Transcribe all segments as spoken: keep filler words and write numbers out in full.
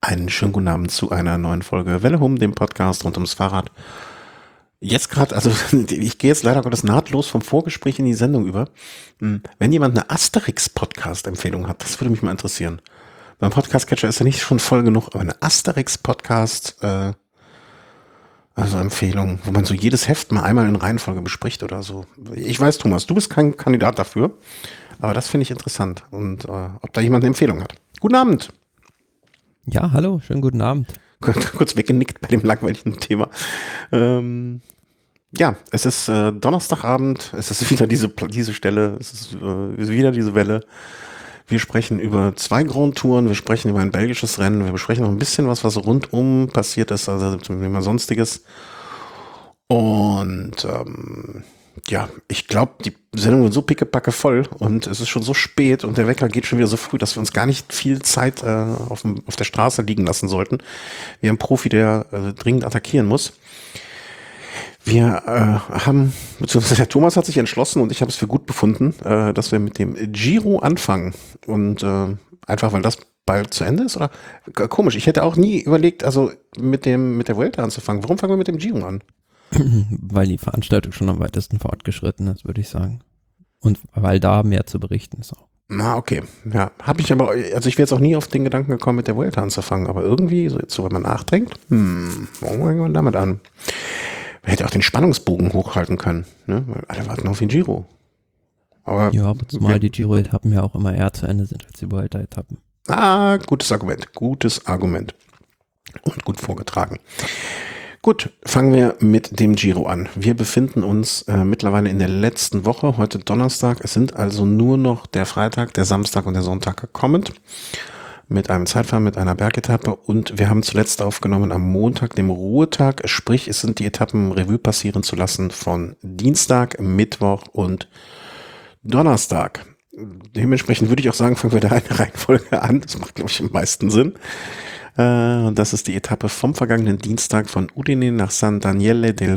Einen schönen guten Abend zu einer neuen Folge Welle Hum, dem Podcast rund ums Fahrrad. Jetzt gerade, also ich gehe jetzt leider Gottes nahtlos vom Vorgespräch in die Sendung über. Hm, Wenn jemand eine Asterix-Podcast-Empfehlung hat, das würde mich mal interessieren. Beim Podcast-Catcher ist ja nicht schon voll genug, aber eine Asterix-Podcast, äh, also Empfehlung, wo man so jedes Heft mal einmal in Reihenfolge bespricht oder so. Ich weiß, Thomas, du bist kein Kandidat dafür, aber das finde ich interessant und äh, ob da jemand eine Empfehlung hat. Guten Abend. Ja, hallo, schönen guten Abend. Kurz weggenickt bei dem langweiligen Thema. Ähm, ja, es ist äh, Donnerstagabend, es ist wieder diese, diese Stelle, es ist äh, wieder diese Welle. Wir sprechen über zwei Grand Touren, wir sprechen über ein belgisches Rennen, wir besprechen noch ein bisschen was, was rundum passiert ist, also zum Thema Sonstiges. Und ähm, ja, ich glaube, die Sendung wird so pickepacke voll und es ist schon so spät und der Wecker geht schon wieder so früh, dass wir uns gar nicht viel Zeit äh, auf, dem, auf der Straße liegen lassen sollten. Wir haben einen Profi, der äh, dringend attackieren muss. Wir äh, haben, beziehungsweise der Thomas hat sich entschlossen und ich habe es für gut befunden, äh, dass wir mit dem Giro anfangen. Und äh, einfach, weil das bald zu Ende ist? Oder K- komisch, ich hätte auch nie überlegt, also mit dem mit der Vuelta anzufangen. Warum fangen wir mit dem Giro an? Weil die Veranstaltung schon am weitesten fortgeschritten ist, würde ich sagen. Und weil da mehr zu berichten ist auch. Na, okay. Ja, habe ich aber, also ich wäre jetzt auch nie auf den Gedanken gekommen, mit der Vuelta anzufangen, aber irgendwie, so jetzt, so wenn man nachdenkt, hm, warum fangen wir damit an? Man hätte auch den Spannungsbogen hochhalten können, ne? Weil alle warten auf den Giro. Aber Ja, aber zumal ja. die Giro-Etappen ja auch immer eher zu Ende sind als die Vuelta-Etappen. Ah, gutes Argument, gutes Argument. Und gut vorgetragen. Gut, fangen wir mit dem Giro an. Wir befinden uns äh, mittlerweile in der letzten Woche, heute Donnerstag. Es sind also nur noch der Freitag, der Samstag und der Sonntag gekommen. Mit einem Zeitfahren, mit einer Bergetappe. Und wir haben zuletzt aufgenommen am Montag, dem Ruhetag. Sprich, es sind die Etappen Revue passieren zu lassen von Dienstag, Mittwoch und Donnerstag. Dementsprechend würde ich auch sagen, fangen wir da eine Reihenfolge an. Das macht, glaube ich, am meisten Sinn. Äh, das ist die Etappe vom vergangenen Dienstag von Udine nach San Daniele del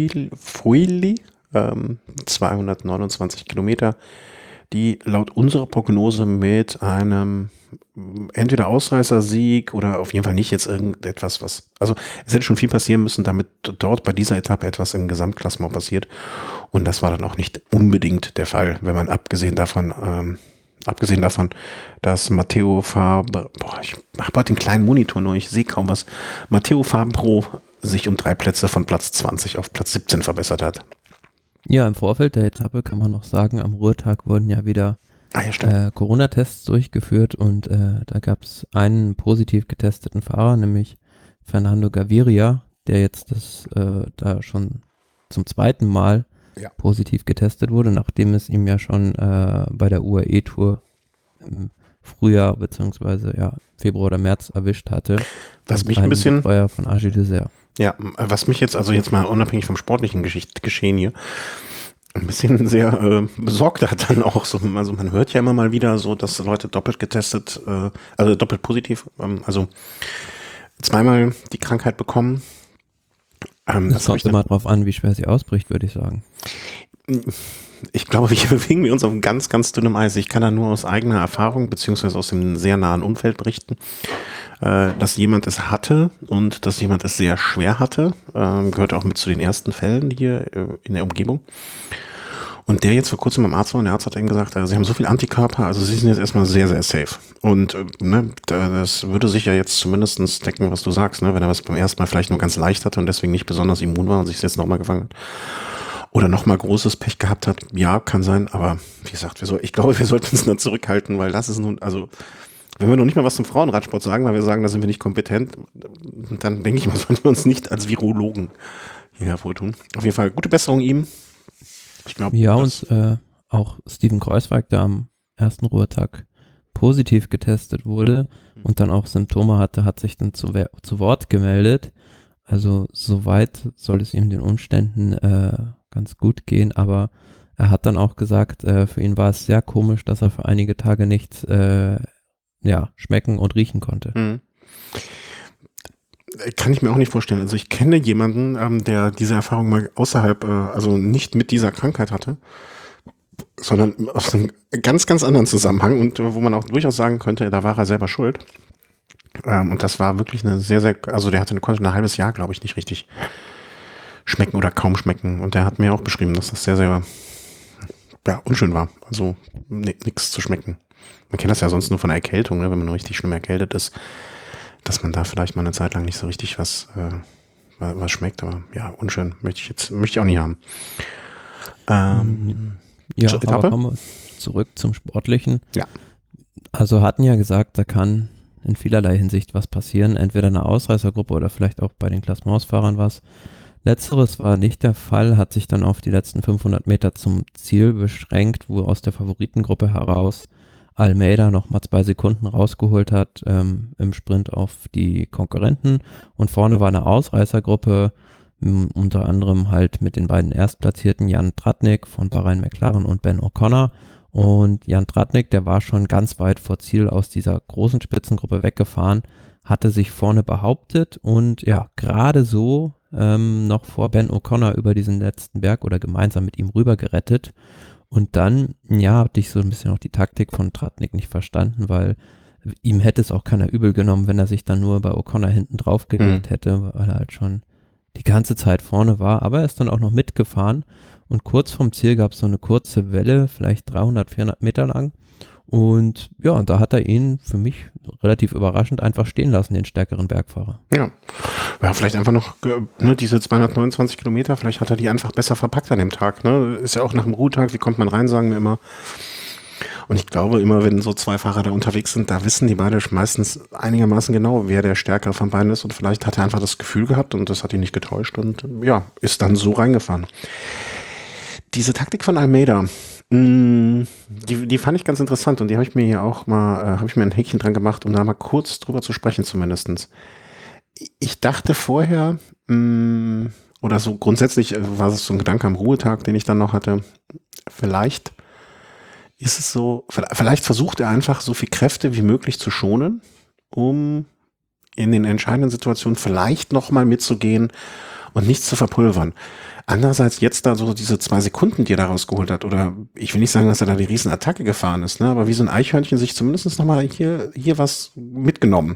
Fuili, ähm, zweihundertneunundzwanzig Kilometer, die laut unserer Prognose mit einem entweder Ausreißersieg oder auf jeden Fall nicht jetzt irgendetwas, was, also es hätte schon viel passieren müssen, damit dort bei dieser Etappe etwas im Gesamtklassement passiert. Und das war dann auch nicht unbedingt der Fall, wenn man abgesehen davon, ähm, abgesehen davon, dass Matteo Fabre, boah, ich habe heute den kleinen Monitor nur, ich sehe kaum was, Matteo Fabro sich um drei Plätze von Platz zwanzig auf Platz siebzehn verbessert hat. Ja, im Vorfeld der Etappe kann man noch sagen, am Ruhetag wurden ja wieder Ah, ja, stimmt. äh, Corona-Tests durchgeführt und äh, da gab es einen positiv getesteten Fahrer, nämlich Fernando Gaviria, der jetzt das äh, da schon zum zweiten Mal Ja. positiv getestet wurde, nachdem es ihm ja schon äh, bei der U A E-Tour im Frühjahr beziehungsweise ja Februar oder März erwischt hatte. Was Und mich ein einen bisschen, Betreuer von Agile Dessert. ja, was mich jetzt, also jetzt mal unabhängig vom sportlichen Geschicht, Geschehen hier, ein bisschen sehr äh, besorgt hat dann auch so, also man hört ja immer mal wieder so, dass Leute doppelt getestet, äh, also doppelt positiv, ähm, also zweimal die Krankheit bekommen. Ähm, Das kommt immer drauf an, wie schwer sie ausbricht, würde ich sagen. Ich glaube, wir bewegen wir uns auf ganz, ganz dünnem Eis. Ich kann da nur aus eigener Erfahrung beziehungsweise aus dem sehr nahen Umfeld berichten, äh, dass jemand es hatte und dass jemand es sehr schwer hatte. Ähm, gehört auch mit zu den ersten Fällen hier äh, in der Umgebung. Und der jetzt vor kurzem beim Arzt war und der Arzt hat ihm gesagt, also sie haben so viel Antikörper, also sie sind jetzt erstmal sehr, sehr safe. Und äh, ne, das würde sich ja jetzt zumindest decken, was du sagst, ne, wenn er was beim ersten Mal vielleicht nur ganz leicht hatte und deswegen nicht besonders immun war und sich jetzt nochmal gefangen hat. Oder nochmal großes Pech gehabt hat, ja, kann sein, aber wie gesagt, wir soll, ich glaube, wir sollten uns da zurückhalten, weil das ist nun, also wenn wir noch nicht mal was zum Frauenradsport sagen, weil wir sagen, da sind wir nicht kompetent, dann denke ich mal, sollten wir uns nicht als Virologen hier hervortun. Auf jeden Fall gute Besserung ihm. Ich glaube, ja, und äh, auch Steven Kreuzweig, der am ersten Ruhetag positiv getestet wurde und dann auch Symptome hatte, hat sich dann zu, zu Wort gemeldet. Also soweit soll es ihm den Umständen äh, ganz gut gehen, aber er hat dann auch gesagt, äh, für ihn war es sehr komisch, dass er für einige Tage nichts äh, ja, schmecken und riechen konnte. Mhm. Kann ich mir auch nicht vorstellen. Also ich kenne jemanden, ähm, der diese Erfahrung mal außerhalb, äh, also nicht mit dieser Krankheit hatte, sondern aus einem ganz, ganz anderen Zusammenhang und äh, wo man auch durchaus sagen könnte, da war er selber schuld. Ähm, und das war wirklich eine sehr, sehr, also der hatte eine, konnte ein halbes Jahr, glaube ich, nicht richtig schmecken oder kaum schmecken. Und der hat mir auch beschrieben, dass das sehr, sehr, ja, unschön war. Also nichts zu schmecken. Man kennt das ja sonst nur von der Erkältung, ne, wenn man richtig schlimm erkältet ist, dass man da vielleicht mal eine Zeit lang nicht so richtig was, äh, was schmeckt. Aber ja, unschön. Möchte ich jetzt, möchte ich auch nicht haben. Ähm, ja, aber kommen wir zurück zum Sportlichen. Ja. Also hatten ja gesagt, da kann in vielerlei Hinsicht was passieren. Entweder eine Ausreißergruppe oder vielleicht auch bei den Klassementsfahrern was. Letzteres war nicht der Fall, hat sich dann auf die letzten fünfhundert Meter zum Ziel beschränkt, wo aus der Favoritengruppe heraus Almeida noch mal zwei Sekunden rausgeholt hat ähm, im Sprint auf die Konkurrenten. Und vorne war eine Ausreißergruppe, m, unter anderem halt mit den beiden Erstplatzierten Jan Tratnik von Bahrain McLaren und Ben O'Connor. Und Jan Tratnik, der war schon ganz weit vor Ziel aus dieser großen Spitzengruppe weggefahren, hatte sich vorne behauptet und ja, gerade so ähm, noch vor Ben O'Connor über diesen letzten Berg oder gemeinsam mit ihm rüber gerettet. Und dann, ja, hatte ich so ein bisschen auch die Taktik von Tratnik nicht verstanden, weil ihm hätte es auch keiner übel genommen, wenn er sich dann nur bei O'Connor hinten drauf gelegt mhm. hätte, weil er halt schon die ganze Zeit vorne war. Aber er ist dann auch noch mitgefahren und kurz vorm Ziel gab es so eine kurze Welle, vielleicht dreihundert, vierhundert Meter lang. Und ja, und da hat er ihn für mich relativ überraschend einfach stehen lassen, den stärkeren Bergfahrer. Ja, ja, vielleicht einfach noch ne, diese zweihundertneunundzwanzig Kilometer, vielleicht hat er die einfach besser verpackt an dem Tag. Ne? Ist ja auch nach dem Ruhetag, wie kommt man rein, sagen wir immer. Und ich glaube immer, wenn so zwei Fahrer da unterwegs sind, da wissen die beide meistens einigermaßen genau, wer der Stärkere von beiden ist. Und vielleicht hat er einfach das Gefühl gehabt und das hat ihn nicht getäuscht und ja, ist dann so reingefahren. Diese Taktik von Almeida, mh, die, die fand ich ganz interessant und die habe ich mir hier auch mal, äh, habe ich mir ein Häkchen dran gemacht, um da mal kurz drüber zu sprechen zumindestens. Ich dachte vorher, mh, oder so grundsätzlich war es so ein Gedanke am Ruhetag, den ich dann noch hatte, vielleicht ist es so, vielleicht versucht er einfach so viel Kräfte wie möglich zu schonen, um in den entscheidenden Situationen vielleicht nochmal mitzugehen und nichts zu verpulvern. Andererseits jetzt da so diese zwei Sekunden, die er da rausgeholt hat, oder ich will nicht sagen, dass er da die Riesenattacke gefahren ist, ne, aber wie so ein Eichhörnchen sich zumindest nochmal hier, hier was mitgenommen.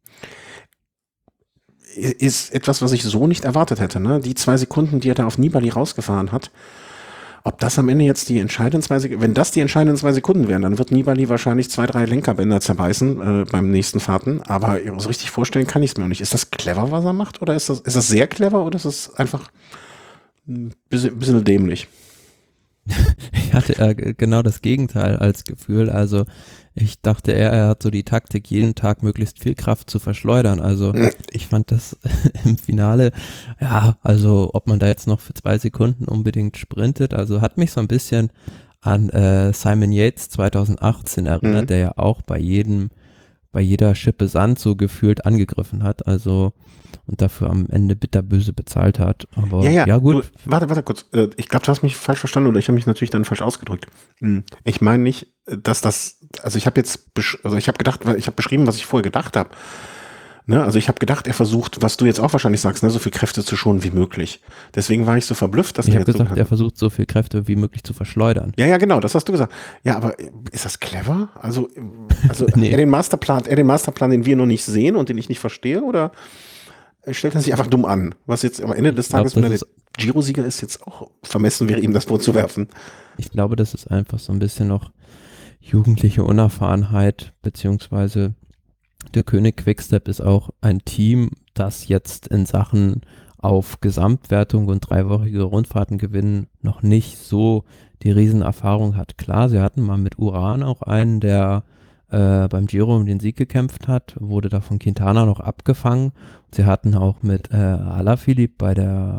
Ist etwas, was ich so nicht erwartet hätte, ne, die zwei Sekunden, die er da auf Nibali rausgefahren hat, ob das am Ende jetzt die entscheidenden zwei Sekunden, wenn das die entscheidenden zwei Sekunden wären, dann wird Nibali wahrscheinlich zwei, drei Lenkerbänder zerbeißen äh, beim nächsten Fahrten, aber so richtig vorstellen kann ich es mir auch nicht. Ist das clever, was er macht, oder ist das, ist das sehr clever, oder ist das einfach ein bisschen, bisschen dämlich? Ich hatte äh, genau das Gegenteil als Gefühl, also ich dachte eher, er hat so die Taktik, jeden Tag möglichst viel Kraft zu verschleudern, also ich fand das im Finale, ja, also ob man da jetzt noch für zwei Sekunden unbedingt sprintet, also hat mich so ein bisschen an äh, Simon Yates zweitausendachtzehn erinnert, mhm. der ja auch bei jedem, bei jeder Schippe Sand so gefühlt angegriffen hat, also und dafür am Ende bitterböse bezahlt hat. Aber ja, ja, ja gut. Du, warte, warte kurz. Ich glaube, du hast mich falsch verstanden oder ich habe mich natürlich dann falsch ausgedrückt. Ich meine nicht, dass das, also ich habe jetzt, also ich habe gedacht, ich habe beschrieben, was ich vorher gedacht habe. Ne? Also ich habe gedacht, er versucht, was du jetzt auch wahrscheinlich sagst, ne, so viel Kräfte zu schonen wie möglich. Deswegen war ich so verblüfft, dass ich der habe jetzt gesagt, so er versucht, so viel Kräfte wie möglich zu verschleudern. Ja, ja, genau, das hast du gesagt. Ja, aber ist das clever? Also, also nee. er den Masterplan, er den Masterplan, den wir noch nicht sehen und den ich nicht verstehe, oder stellt er sich einfach dumm an? Was jetzt am Ende des Tages, wenn er der Giro-Sieger ist, jetzt auch vermessen wäre, ihm das vorzuwerfen. Ich glaube, das ist einfach so ein bisschen noch jugendliche Unerfahrenheit, beziehungsweise der König Quickstep ist auch ein Team, das jetzt in Sachen auf Gesamtwertung und dreiwöchige Rundfahrten gewinnen noch nicht so die Riesenerfahrung hat. Klar, sie hatten mal mit Uran auch einen, der äh, beim Giro um den Sieg gekämpft hat, wurde da von Quintana noch abgefangen. Sie hatten auch mit äh, Alaphilippe bei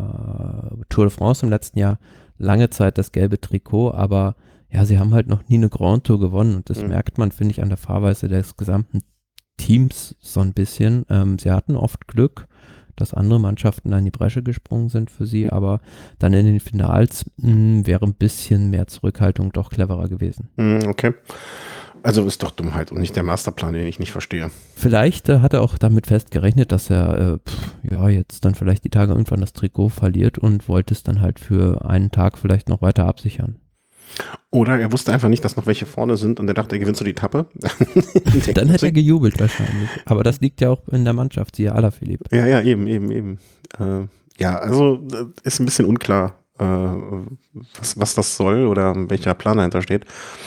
der Tour de France im letzten Jahr lange Zeit das gelbe Trikot, aber ja, sie haben halt noch nie eine Grand Tour gewonnen und das mhm. merkt man, finde ich, an der Fahrweise des gesamten Teams so ein bisschen. Ähm, sie hatten oft Glück, dass andere Mannschaften da in die Bresche gesprungen sind für sie, aber dann in den Finals mh, wäre ein bisschen mehr Zurückhaltung doch cleverer gewesen. Okay. Also ist doch Dummheit und nicht der Masterplan, den ich nicht verstehe. Vielleicht äh, hat er auch damit festgerechnet, dass er äh, pff, ja jetzt dann vielleicht die Tage irgendwann das Trikot verliert und wollte es dann halt für einen Tag vielleicht noch weiter absichern. Oder er wusste einfach nicht, dass noch welche vorne sind und er dachte, er gewinnt so die Etappe. Dann hätte er gejubelt wahrscheinlich. Aber das liegt ja auch in der Mannschaft, siehe Alaphilippe. Ja, ja, eben, eben, eben. Äh, ja, also äh, ist ein bisschen unklar, äh, was, was das soll oder welcher Plan dahinter steht.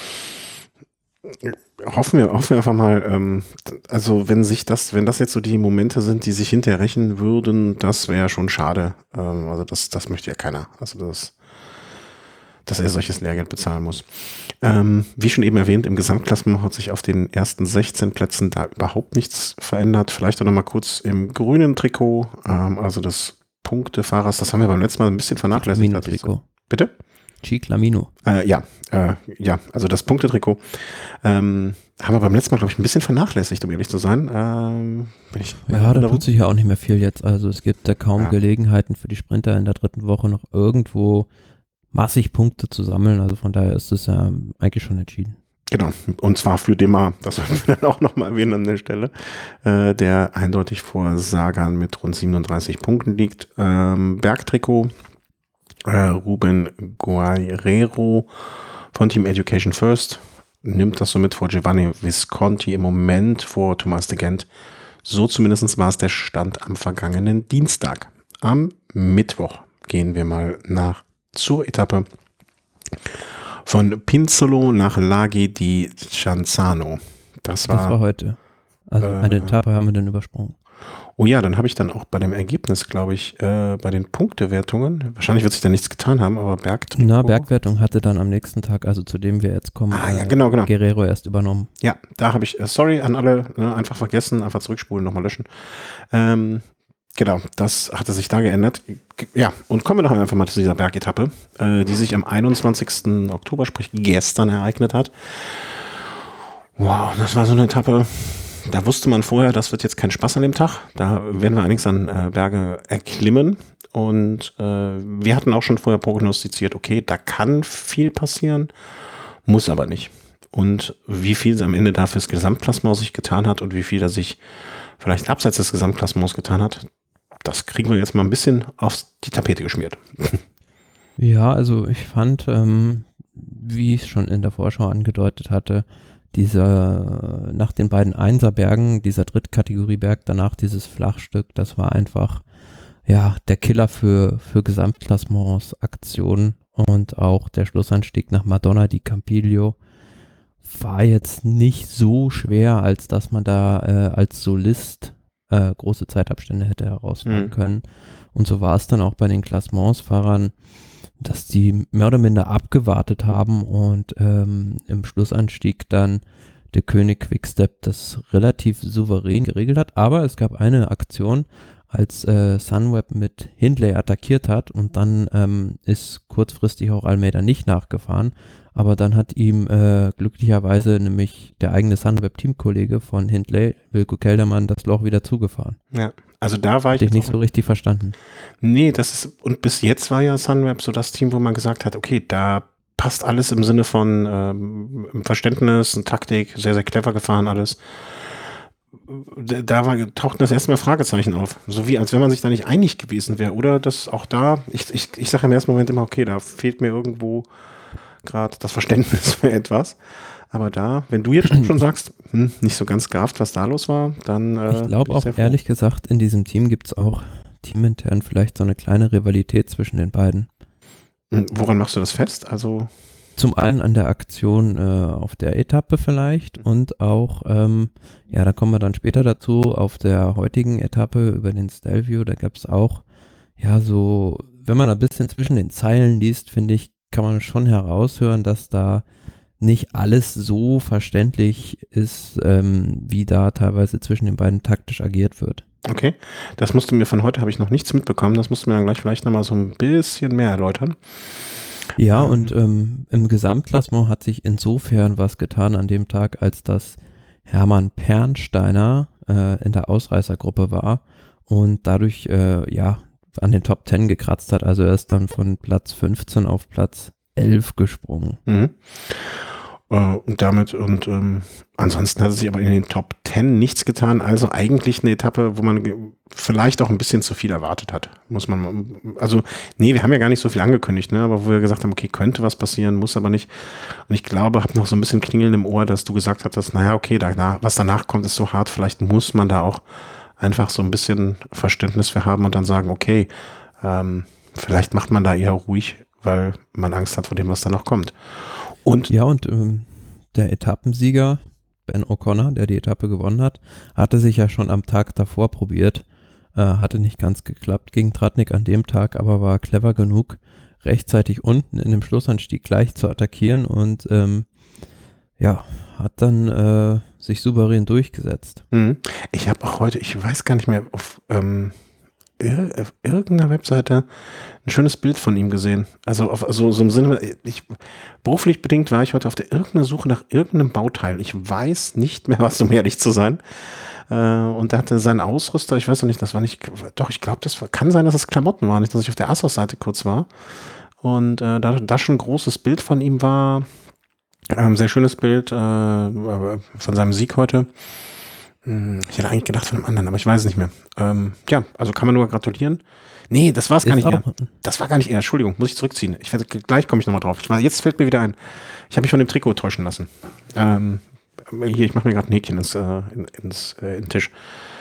Hoffen wir, hoffen wir einfach mal, ähm, also wenn sich das, wenn das jetzt so die Momente sind, die sich hinterher rächen würden, das wäre schon schade. Ähm, also das, das möchte ja keiner. Also das, dass er solches Lehrgeld bezahlen muss. Ähm, wie schon eben erwähnt, im Gesamtklassement hat sich auf den ersten sechzehn Plätzen da überhaupt nichts verändert. Vielleicht auch noch mal kurz im grünen Trikot, ähm, also des Punktefahrers, das haben wir beim letzten Mal ein bisschen vernachlässigt. als ich so- Trikot. Bitte? Chiclamino. Äh, ja, äh, ja, also das Punktetrikot ähm, haben wir beim letzten Mal, glaube ich, ein bisschen vernachlässigt, um ehrlich zu sein. Ähm, wenn ich Ja, da tut sich ja auch nicht mehr viel jetzt. Also es gibt da kaum Ja. Gelegenheiten für die Sprinter in der dritten Woche noch irgendwo massig Punkte zu sammeln. Also von daher ist es ja eigentlich schon entschieden. Genau, und zwar für Demar, das sollten wir dann auch nochmal erwähnen an der Stelle, äh, der eindeutig vor Sagan mit rund siebenunddreißig Punkten liegt. Ähm, Bergtrikot, äh, Ruben Guerrero von Team Education First nimmt das somit vor Giovanni Visconti im Moment vor Thomas de Gent. So zumindest war es der Stand am vergangenen Dienstag. Am Mittwoch gehen wir mal nach zur Etappe von Pinzolo nach Laghi di Cianzano. Das war, Das war heute. Also äh, eine Etappe haben wir dann übersprungen. oh ja, dann habe ich dann auch bei dem Ergebnis, glaube ich, äh, bei den Punktewertungen, wahrscheinlich wird sich da nichts getan haben, aber Bergtrikot. Na, Bergwertung hatte dann am nächsten Tag, also zu dem wir jetzt kommen, Ah, ja, äh, genau, genau. Guerrero erst übernommen. Ja, da habe ich, äh, sorry an alle, ne, einfach vergessen, einfach zurückspulen, nochmal löschen. Ähm, genau, das hatte sich da geändert. G- Ja, und kommen wir doch einfach mal zu dieser Bergetappe, äh, die sich am einundzwanzigsten Oktober, sprich gestern, ereignet hat. Wow, das war so eine Etappe, da wusste man vorher, das wird jetzt kein Spaß an dem Tag. Da werden wir einiges an äh, Berge erklimmen. Und äh, wir hatten auch schon vorher prognostiziert, okay, da kann viel passieren, muss aber nicht. Und wie viel sie am Ende da fürs Gesamtklassement sich getan hat und wie viel er sich vielleicht abseits des Gesamtklassements getan hat, das kriegen wir jetzt mal ein bisschen auf die Tapete geschmiert. Ja, also ich fand, ähm, wie ich es schon in der Vorschau angedeutet hatte, dieser, äh, nach den beiden Einserbergen, dieser Drittkategorieberg, danach dieses Flachstück, das war einfach, ja, der Killer für, für Gesamtklassements Aktionen und auch der Schlussanstieg nach Madonna di Campiglio war jetzt nicht so schwer, als dass man da äh, als Solist äh, große Zeitabstände hätte herausfahren Mhm. können. Und so war es dann auch bei den Klassementsfahrern, dass die mehr oder minder abgewartet haben und ähm, im Schlussanstieg dann der König Quickstep das relativ souverän geregelt hat. Aber es gab eine Aktion, als äh, Sunweb mit Hindley attackiert hat und dann ähm, ist kurzfristig auch Almeida nicht nachgefahren. Aber dann hat ihm äh, glücklicherweise nämlich der eigene Sunweb-Teamkollege von Hindley, Wilco Kelderman, das Loch wieder zugefahren. Ja, also da war ich Hätte ich jetzt nicht auch- so richtig verstanden. Nee, das ist, und bis jetzt war ja Sunweb so das Team, wo man gesagt hat, okay, da passt alles im Sinne von ähm, im Verständnis, und Taktik, sehr, sehr clever gefahren alles. Da da war, tauchten das erste Mal Fragezeichen auf. So wie, als wenn man sich da nicht einig gewesen wäre. Oder dass auch da, ich, ich, ich sage im ersten Moment immer, okay, da fehlt mir irgendwo gerade das Verständnis für etwas. Aber da, wenn du jetzt schon sagst, hm, nicht so ganz gerafft, was da los war, dann äh, Ich glaube bin auch sehr froh. ehrlich gesagt, in diesem Team gibt es auch teamintern vielleicht so eine kleine Rivalität zwischen den beiden. Hm, woran machst du das fest? Also, Zum einen an der Aktion äh, auf der Etappe vielleicht und auch, ähm, ja, da kommen wir dann später dazu, auf der heutigen Etappe über den Stelvio, da gab es auch, ja, so, wenn man ein bisschen zwischen den Zeilen liest, finde ich, kann man schon heraushören, dass da nicht alles so verständlich ist, ähm, wie da teilweise zwischen den beiden taktisch agiert wird. okay, das musst du mir von heute, habe ich noch nichts mitbekommen. Das musst du mir dann gleich vielleicht nochmal so ein bisschen mehr erläutern. Ja, Ähm. und ähm, im Gesamtklassement hat sich insofern was getan an dem Tag, als dass Hermann Pernsteiner äh, in der Ausreißergruppe war und dadurch äh, ja an den Top Ten gekratzt hat. Also er ist dann von Platz fünfzehn auf Platz elf gesprungen. Mhm. Äh, und damit, und ähm, ansonsten hat es sich aber in den Top Ten nichts getan. Also eigentlich eine Etappe, wo man ge- vielleicht auch ein bisschen zu viel erwartet hat. Muss man, mal- also, nee, wir haben ja gar nicht so viel angekündigt, ne? Aber wo wir gesagt haben, okay, könnte was passieren, muss aber nicht. Und ich glaube, habe noch so ein bisschen Klingeln im Ohr, dass du gesagt hattest, naja, okay, danach, was danach kommt, ist so hart. Vielleicht muss man da auch einfach so ein bisschen Verständnis für haben und dann sagen, okay, ähm, vielleicht macht man da eher ruhig, weil man Angst hat vor dem, was da noch kommt. Und Ja, und ähm, der Etappensieger, Ben O'Connor, der die Etappe gewonnen hat, hatte sich ja schon am Tag davor probiert. Äh, hatte nicht ganz geklappt gegen Tratnik an dem Tag, aber war clever genug, rechtzeitig unten in dem Schlussanstieg gleich zu attackieren und ähm, ja, hat dann äh, sich souverän durchgesetzt. Mhm. Ich habe auch heute, ich weiß gar nicht mehr, auf, ähm, ir auf irgendeiner Webseite ein schönes Bild von ihm gesehen. Also auf so, so im Sinne, ich, beruflich bedingt war ich heute auf der irgendeiner Suche nach irgendeinem Bauteil. Ich weiß nicht mehr was, um ehrlich zu sein. Äh, und da hatte sein Ausrüster, ich weiß noch nicht, das war nicht, doch, ich glaube, das war, kann sein, dass es Klamotten waren, nicht, dass ich auf der Assos-Seite kurz war. Und äh, da, da schon ein großes Bild von ihm war, ähm, sehr schönes Bild äh, von seinem Sieg heute. Hm, Ich hätte eigentlich gedacht von einem anderen, aber ich weiß es nicht mehr. Ähm, ja, also kann man nur gratulieren. Nee, das war es gar Ist nicht er. auch, Das war gar nicht er. Entschuldigung, muss ich zurückziehen. Ich werde, gleich komme ich nochmal drauf. Ich, war- jetzt fällt mir wieder ein. Ich habe mich von dem Trikot täuschen lassen. Ähm, hier, ich mache mir gerade ein Häkchen ins, äh, in, ins äh, in den Tisch.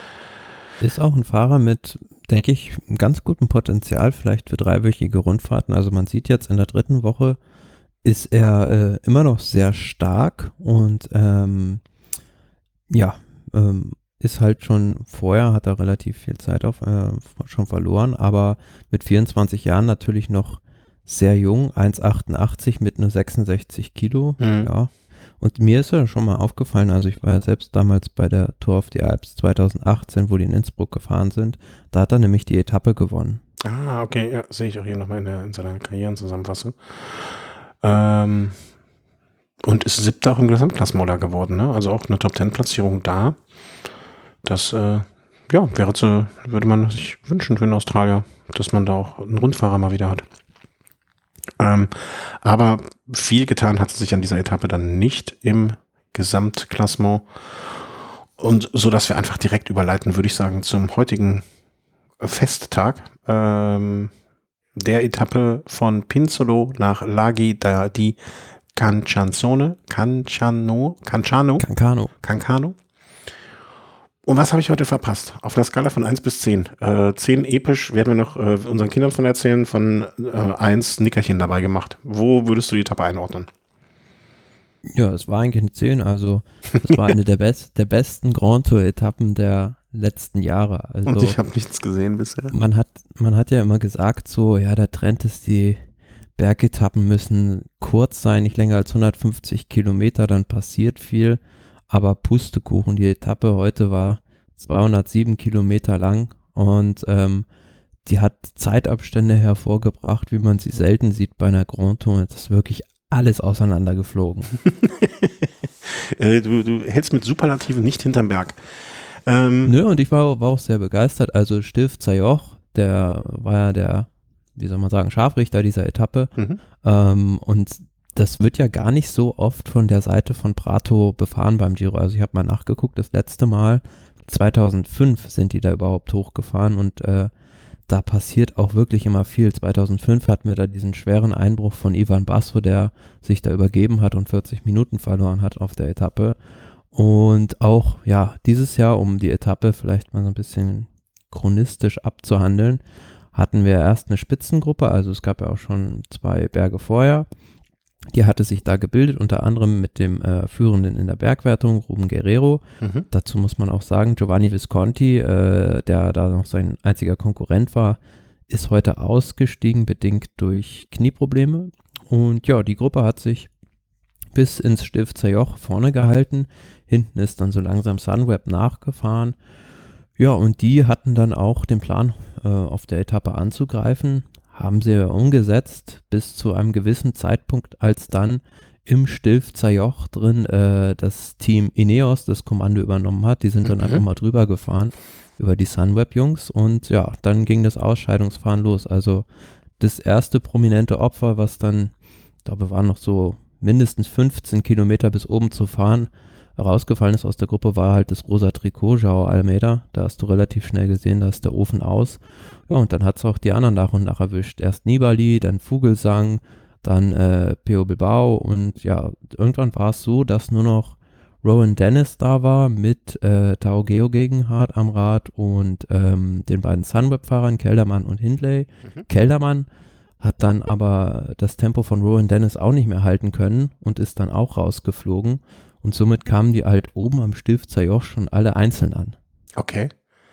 ist auch ein Fahrer mit, denke ich, einem ganz gutem Potenzial vielleicht für dreiwöchige Rundfahrten. Also man sieht jetzt in der dritten Woche ist er äh, immer noch sehr stark und ähm, ja, ähm, ist halt schon vorher, hat er relativ viel Zeit auf, äh, schon verloren, aber mit vierundzwanzig Jahren natürlich noch sehr jung, eins Komma achtundachtzig mit nur sechsundsechzig Kilo, Mhm. ja. Und mir ist ja schon mal aufgefallen, also ich war ja selbst damals bei der Tour of the Alps zweitausendachtzehn, wo die in Innsbruck gefahren sind, da hat er nämlich die Etappe gewonnen. Ah, okay, ja, sehe ich auch hier nochmal in, der- in seiner Karrierenzusammenfassung. Ähm, und ist siebter auch im Gesamtklassement da geworden, ne? Also auch eine Top-Ten-Platzierung da. Das, äh, ja, wäre zu, würde man sich wünschen für einen Australier, dass man da auch einen Rundfahrer mal wieder hat. Ähm, aber viel getan hat sich an dieser Etappe dann nicht im Gesamtklassement. Und so, dass wir einfach direkt überleiten, würde ich sagen, zum heutigen Festtag. Ähm, der Etappe von Pinzolo nach Laghi da di Cancanzone, Canciano, Canciano, Cancano. Cancano. Und was habe ich heute verpasst? Auf einer Skala von eins bis zehn. Äh, zehn episch, werden wir noch äh, unseren Kindern von erzählen, von äh, eins Nickerchen dabei gemacht. Wo würdest du die Etappe einordnen? Ja, es war eigentlich eine zehn, also es war eine der, best, der besten Grand Tour-Etappen der letzten Jahre. Und Also ich habe nichts gesehen bisher. man hat, man hat ja immer gesagt, so, ja, der Trend ist, die Bergetappen müssen kurz sein, nicht länger als hundertfünfzig Kilometer, dann passiert viel. Aber Pustekuchen, die Etappe heute war zweihundertsieben Kilometer lang und ähm, die hat Zeitabstände hervorgebracht, wie man sie selten sieht bei einer Grand Tour. Das ist wirklich alles auseinandergeflogen. äh, du, du hältst mit Superlativen nicht hinterm Berg. Ähm, Nö, und ich war, war auch sehr begeistert. Also Stilf Zajoch, der war ja der, wie soll man sagen, Scharfrichter dieser Etappe. mhm. Ähm, und das wird ja gar nicht so oft von der Seite von Prato befahren beim Giro. Also ich habe mal nachgeguckt, das letzte Mal zweitausendfünf sind die da überhaupt hochgefahren und äh, da passiert auch wirklich immer viel. zweitausendfünf hatten wir da diesen schweren Einbruch von Ivan Basso, der sich da übergeben hat und vierzig Minuten verloren hat auf der Etappe. Und auch, ja, dieses Jahr, um die Etappe vielleicht mal so ein bisschen chronistisch abzuhandeln, hatten wir erst eine Spitzengruppe, also es gab ja auch schon zwei Berge vorher. Die hatte sich da gebildet, unter anderem mit dem äh, Führenden in der Bergwertung, Ruben Guerrero. Mhm. Dazu muss man auch sagen, Giovanni Visconti, äh, der da noch sein einziger Konkurrent war, ist heute ausgestiegen, bedingt durch Knieprobleme. Und ja, die Gruppe hat sich bis ins Stilf Zajoch vorne gehalten. Hinten ist dann so langsam Sunweb nachgefahren. Ja, und die hatten dann auch den Plan, äh, auf der Etappe anzugreifen. Haben sie umgesetzt bis zu einem gewissen Zeitpunkt, als dann im Stilf Zajoch drin äh, das Team Ineos das Kommando übernommen hat. Die sind dann Mhm. einfach mal drüber gefahren über die Sunweb-Jungs und ja, dann ging das Ausscheidungsfahren los. Also das erste prominente Opfer, was dann, ich glaube, waren noch so mindestens fünfzehn Kilometer bis oben zu fahren. Rausgefallen ist aus der Gruppe, war halt das rosa Trikot, Joao Almeida. Da hast du relativ schnell gesehen, da ist der Ofen aus. Ja, und dann hat es auch die anderen nach und nach erwischt. Erst Nibali, dann Vogelsang, dann äh, Peo Bilbao und ja, irgendwann war es so, dass nur noch Rowan Dennis da war mit äh, Tao Geoghegan-Hart am Rad und ähm, den beiden Sunweb-Fahrern, Kelderman und Hindley. Mhm. Kelderman hat dann aber das Tempo von Rowan Dennis auch nicht mehr halten können und ist dann auch rausgeflogen. Und somit kamen die halt oben am Stilfzer Joch schon alle einzeln an. Okay.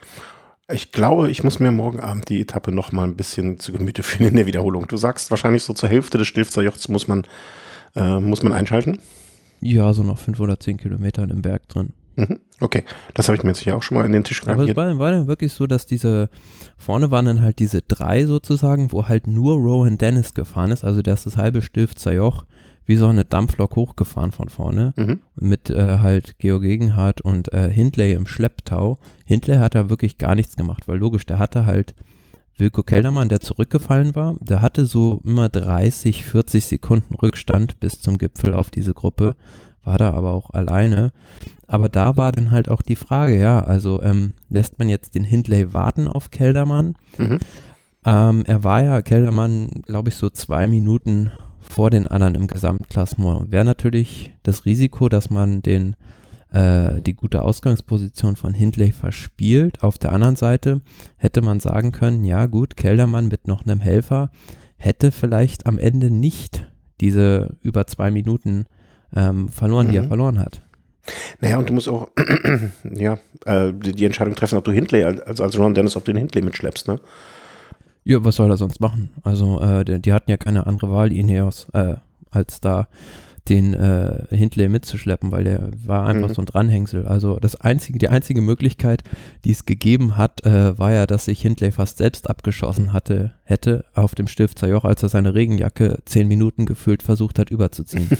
Ich glaube, ich muss mir morgen Abend die Etappe noch mal ein bisschen zu Gemüte führen in der Wiederholung. Du sagst wahrscheinlich so zur Hälfte des Stilfzer Jochs muss man, äh, muss man einschalten? Ja, so noch fünf oder zehn Kilometer im Berg drin. Mhm. Okay, das habe ich mir jetzt hier auch schon mal in den Tisch gegangen. Aber es war, war dann wirklich so, dass diese, vorne waren dann halt diese drei sozusagen, wo halt nur Rowan Dennis gefahren ist, also der ist das halbe Stilfzer Joch wie so eine Dampflok hochgefahren von vorne, mhm. mit äh, halt Geoghegan-Hart und äh, Hindley im Schlepptau. Hindley hat da wirklich gar nichts gemacht, weil logisch, der hatte halt Wilco Kelderman, der zurückgefallen war, der hatte so immer dreißig, vierzig Sekunden Rückstand bis zum Gipfel auf diese Gruppe, war da aber auch alleine. Aber da war dann halt auch die Frage, ja, also ähm, lässt man jetzt den Hindley warten auf Kelderman? Mhm. Ähm, er war ja, Kelderman, glaube ich, so zwei Minuten vor den anderen im Gesamtklassement. Wäre natürlich das Risiko, dass man den äh, die gute Ausgangsposition von Hindley verspielt. Auf der anderen Seite hätte man sagen können, ja gut, Kelderman mit noch einem Helfer hätte vielleicht am Ende nicht diese über zwei Minuten ähm, verloren, mhm. die er verloren hat. Naja, und du musst auch ja, äh, die, die Entscheidung treffen, ob du Hindley, also als Rowan Dennis, ob du den Hindley mitschleppst, ne? Ja, was soll er sonst machen? Also äh, die, die hatten ja keine andere Wahl, Ineos, äh, als da den äh, Hindley mitzuschleppen, weil der war einfach mhm. so ein Dranhängsel. Also das einzige, die einzige Möglichkeit, die es gegeben hat, äh, war ja, dass sich Hindley fast selbst abgeschossen hatte, hätte auf dem Stilfzer Joch, als er seine Regenjacke zehn Minuten gefühlt versucht hat überzuziehen.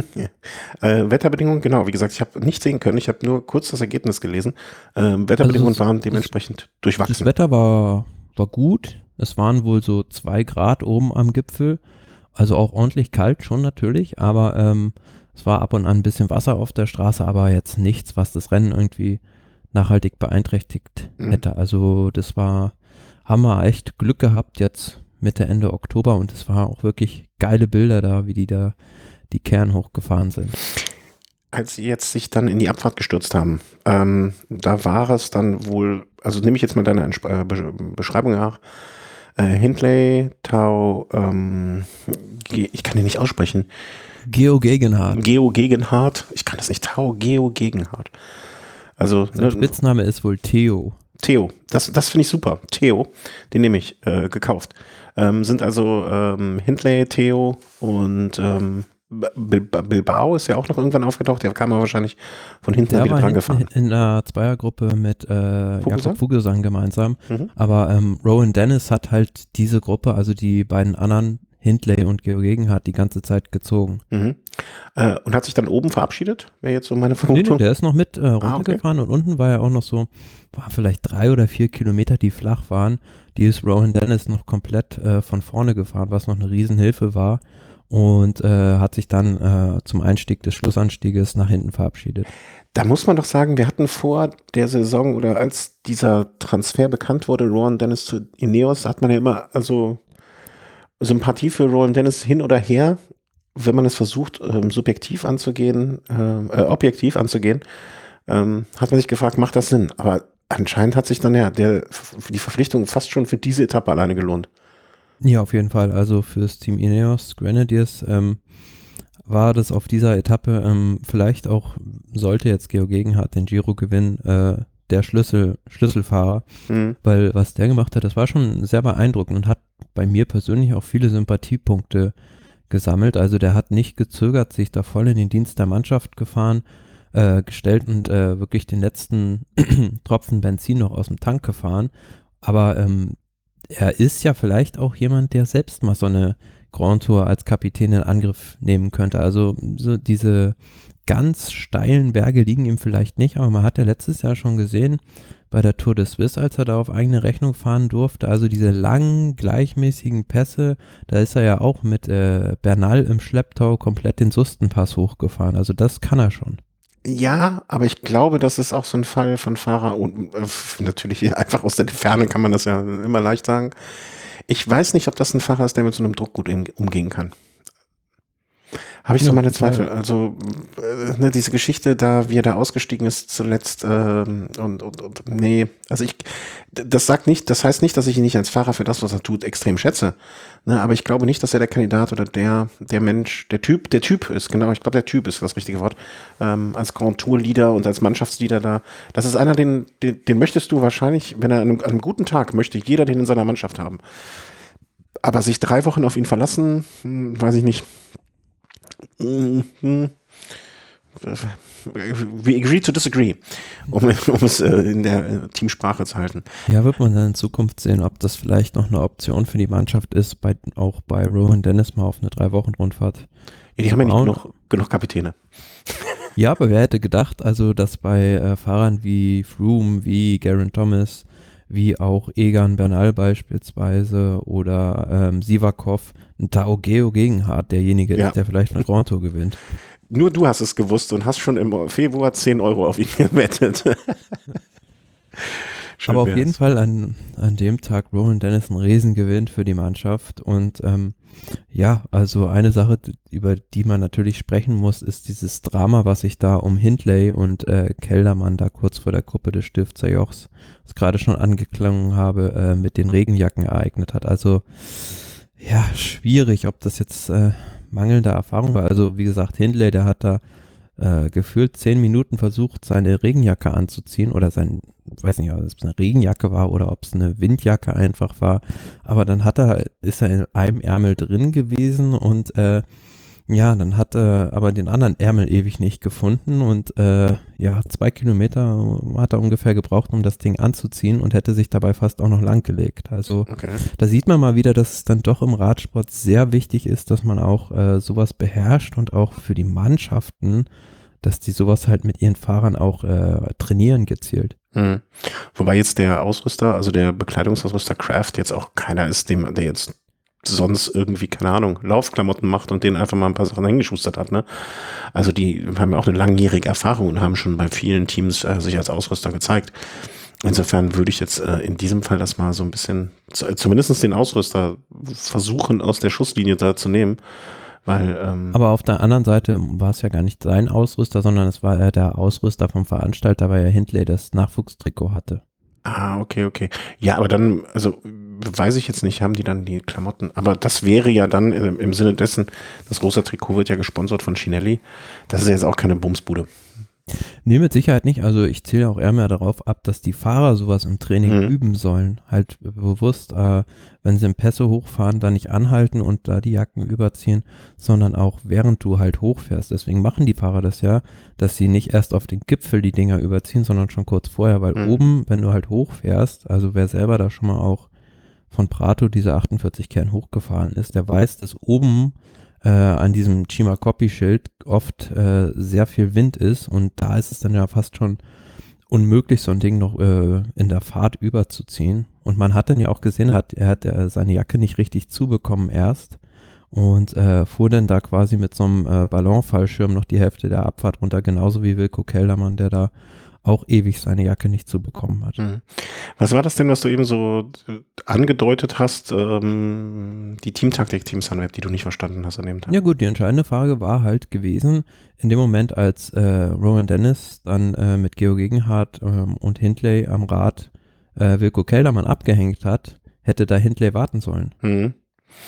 ja. äh, Wetterbedingungen, genau, wie gesagt, ich habe nicht sehen können, ich habe nur kurz das Ergebnis gelesen. Äh, Wetterbedingungen also das, waren dementsprechend das, durchwachsen. Das Wetter war, war gut, es waren wohl so zwei Grad oben am Gipfel. Also auch ordentlich kalt schon natürlich, aber ähm, es war ab und an ein bisschen Wasser auf der Straße, aber jetzt nichts, was das Rennen irgendwie nachhaltig beeinträchtigt mhm. hätte. Also das war, haben wir echt Glück gehabt jetzt Mitte, Ende Oktober und es war auch wirklich geile Bilder da, wie die da die Kern hochgefahren sind. Als sie jetzt sich dann in die Abfahrt gestürzt haben, ähm, da war es dann wohl, also nehme ich jetzt mal deine äh, Beschreibung nach, Äh, Hindley, Tao, ähm, ich kann den nicht aussprechen. Geoghegan-Hart. Geoghegan-Hart. Ich kann das nicht. Tao Geoghegan-Hart. Also, sein ne, Spitzname ist wohl Theo. Theo, das, das finde ich super. Theo, den nehme ich äh, gekauft. Ähm, sind also ähm, Hindley, Theo und ähm, Bilbao ist ja auch noch irgendwann aufgetaucht, der kam aber wahrscheinlich von hinten der wieder dran gefahren. In einer Zweiergruppe mit äh, Jakob Vogelsang gemeinsam, mhm. aber ähm, Rowan Dennis hat halt diese Gruppe, also die beiden anderen, Hindley und Geoghegan-Hart, die ganze Zeit gezogen. Mhm. Äh, und hat sich dann oben verabschiedet? Wäre jetzt so meine Vermutung. Nee, nee, der ist noch mit äh, runtergefahren ah, okay. und unten war ja auch noch so, war vielleicht drei oder vier Kilometer, die flach waren, die ist Rowan Dennis noch komplett äh, von vorne gefahren, was noch eine Riesenhilfe war. Und äh, hat sich dann äh, zum Einstieg des Schlussanstieges nach hinten verabschiedet. Da muss man doch sagen, wir hatten vor der Saison oder als dieser Transfer bekannt wurde, Rowan Dennis zu Ineos, hat man ja immer also Sympathie für Rowan Dennis hin oder her, wenn man es versucht, ähm, subjektiv anzugehen, äh, äh, objektiv anzugehen, ähm, hat man sich gefragt, macht das Sinn? Aber anscheinend hat sich dann ja der, die Verpflichtung fast schon für diese Etappe alleine gelohnt. Ja, auf jeden Fall. Also fürs Team Ineos Grenadiers ähm, war das auf dieser Etappe ähm, vielleicht auch, sollte jetzt Geoghegan-Hart den Giro gewinnen, äh, der Schlüssel, Schlüsselfahrer, mhm. weil was der gemacht hat, das war schon sehr beeindruckend und hat bei mir persönlich auch viele Sympathiepunkte gesammelt. Also der hat nicht gezögert, sich da voll in den Dienst der Mannschaft gefahren, äh, gestellt und äh, wirklich den letzten Tropfen Benzin noch aus dem Tank gefahren. Aber ähm, er ist ja vielleicht auch jemand, der selbst mal so eine Grand Tour als Kapitän in Angriff nehmen könnte. Also so diese ganz steilen Berge liegen ihm vielleicht nicht, aber man hat ja letztes Jahr schon gesehen, bei der Tour de Suisse, als er da auf eigene Rechnung fahren durfte. Also diese langen, gleichmäßigen Pässe, da ist er ja auch mit äh, Bernal im Schlepptau komplett den Sustenpass hochgefahren. Also das kann er schon. Ja, aber ich glaube, das ist auch so ein Fall von Fahrer und äh, natürlich einfach aus der Ferne kann man das ja immer leicht sagen. Ich weiß nicht, ob das ein Fahrer ist, der mit so einem Druck gut im- umgehen kann. Habe ich so Ja, meine total. Zweifel. Also äh, ne, diese Geschichte, da wie er da ausgestiegen ist zuletzt ähm, und, und, und nee, also ich, d- das sagt nicht, das heißt nicht, dass ich ihn nicht als Fahrer für das, was er tut, extrem schätze. Ne, aber ich glaube nicht, dass er der Kandidat oder der der Mensch, der Typ, der Typ ist. Genau, ich glaube, der Typ ist das richtige Wort. Ähm, als Grand Tour Leader und als Mannschaftsleader da. Das ist einer, den, den, den möchtest du wahrscheinlich, wenn er an einem, an einem guten Tag möchte jeder den in seiner Mannschaft haben. Aber sich drei Wochen auf ihn verlassen, hm, weiß ich nicht. Mhm. We agree to disagree, um, um es äh, in der äh, Teamsprache zu halten. Ja, wird man dann in Zukunft sehen, ob das vielleicht noch eine Option für die Mannschaft ist, bei, auch bei Rowan Dennis mal auf eine Drei-Wochen-Rundfahrt Ja, die zu haben ja nicht bauen. genug, genug Kapitäne. Ja, aber wer hätte gedacht, also dass bei äh, Fahrern wie Froome, wie Geraint Thomas, wie auch Egan Bernal beispielsweise oder ähm, Sivakov, ein Tao Geo Gegenhardt derjenige Ja, ist, der vielleicht eine Grand Tour gewinnt. nur du hast es gewusst und hast schon im Februar zehn Euro auf ihn gewettet. Schön Aber auf jeden wär's. Fall an, an dem Tag Rowan Dennis ein Riesengewinn für die Mannschaft und ähm, ja, also eine Sache, d- über die man natürlich sprechen muss, ist dieses Drama, was sich da um Hindley und äh, Keldermann da kurz vor der Gruppe des Stifter Jochs, was ich gerade schon angeklungen habe, äh, mit den Regenjacken ereignet hat. Also ja, schwierig, ob das jetzt äh, mangelnde Erfahrung war. Also wie gesagt, Hindley, der hat da äh, gefühlt zehn Minuten versucht, seine Regenjacke anzuziehen oder sein, weiß nicht, ob es eine Regenjacke war oder ob es eine Windjacke einfach war. Aber dann hat er, ist er in einem Ärmel drin gewesen und äh, ja, dann hat er aber den anderen Ärmel ewig nicht gefunden und äh, ja, zwei Kilometer hat er ungefähr gebraucht, um das Ding anzuziehen und hätte sich dabei fast auch noch langgelegt. Also Okay. da sieht man mal wieder, dass es dann doch im Radsport sehr wichtig ist, dass man auch äh, sowas beherrscht und auch für die Mannschaften, dass die sowas halt mit ihren Fahrern auch äh, trainieren gezielt. Mhm. Wobei jetzt der Ausrüster, also der Bekleidungsausrüster Kraft jetzt auch keiner ist, dem, der jetzt sonst irgendwie, keine Ahnung, Laufklamotten macht und denen einfach mal ein paar Sachen hingeschustert hat, ne? Also die haben ja auch eine langjährige Erfahrung und haben schon bei vielen Teams äh, sich als Ausrüster gezeigt. Insofern würde ich jetzt äh, in diesem Fall das mal so ein bisschen, zu, zumindest den Ausrüster versuchen, aus der Schusslinie da zu nehmen, weil, ähm, Aber auf der anderen Seite war es ja gar nicht sein Ausrüster, sondern es war äh, der Ausrüster vom Veranstalter, weil ja Hindley das Nachwuchstrikot hatte. ah, okay, okay. Ja, aber dann, also weiß ich jetzt nicht, haben die dann die Klamotten, aber das wäre ja dann im, im Sinne dessen, das rosa Trikot wird ja gesponsert von Chinelli, das ist ja jetzt auch keine Bumsbude. Nee, mit Sicherheit nicht. Also ich zähle auch eher mehr darauf ab, dass die Fahrer sowas im Training Mhm. üben sollen. Halt bewusst, äh, wenn sie im Pässe hochfahren, da nicht anhalten und da die Jacken überziehen, sondern auch während du halt hochfährst. Deswegen machen die Fahrer das ja, dass sie nicht erst auf den Gipfel die Dinger überziehen, sondern schon kurz vorher, weil Mhm. oben, wenn du halt hochfährst, also wer selber da schon mal auch von Prato diese achtundvierzig Kern hochgefahren ist, der weiß, dass oben äh, an diesem Chimacopi-Schild oft äh, sehr viel Wind ist und da ist es dann ja fast schon unmöglich, so ein Ding noch äh, in der Fahrt überzuziehen. Und man hat dann ja auch gesehen, er hat, er hat äh, seine Jacke nicht richtig zubekommen erst und äh, fuhr dann da quasi mit so einem äh, Ballonfallschirm noch die Hälfte der Abfahrt runter, genauso wie Wilko Keldermann, der da auch ewig seine Jacke nicht zubekommen hat. Mhm. Was war das denn, was du eben so äh, angedeutet hast, ähm, die Teamtaktik, Team Sunweb, die du nicht verstanden hast an dem Tag? Ja gut, die entscheidende Frage war halt gewesen, in dem Moment, als äh, Rowan Dennis dann äh, mit Geo Gegenhardt ähm, und Hindley am Rad äh, Wilko Keldermann abgehängt hat, hätte da Hindley warten sollen. Mhm.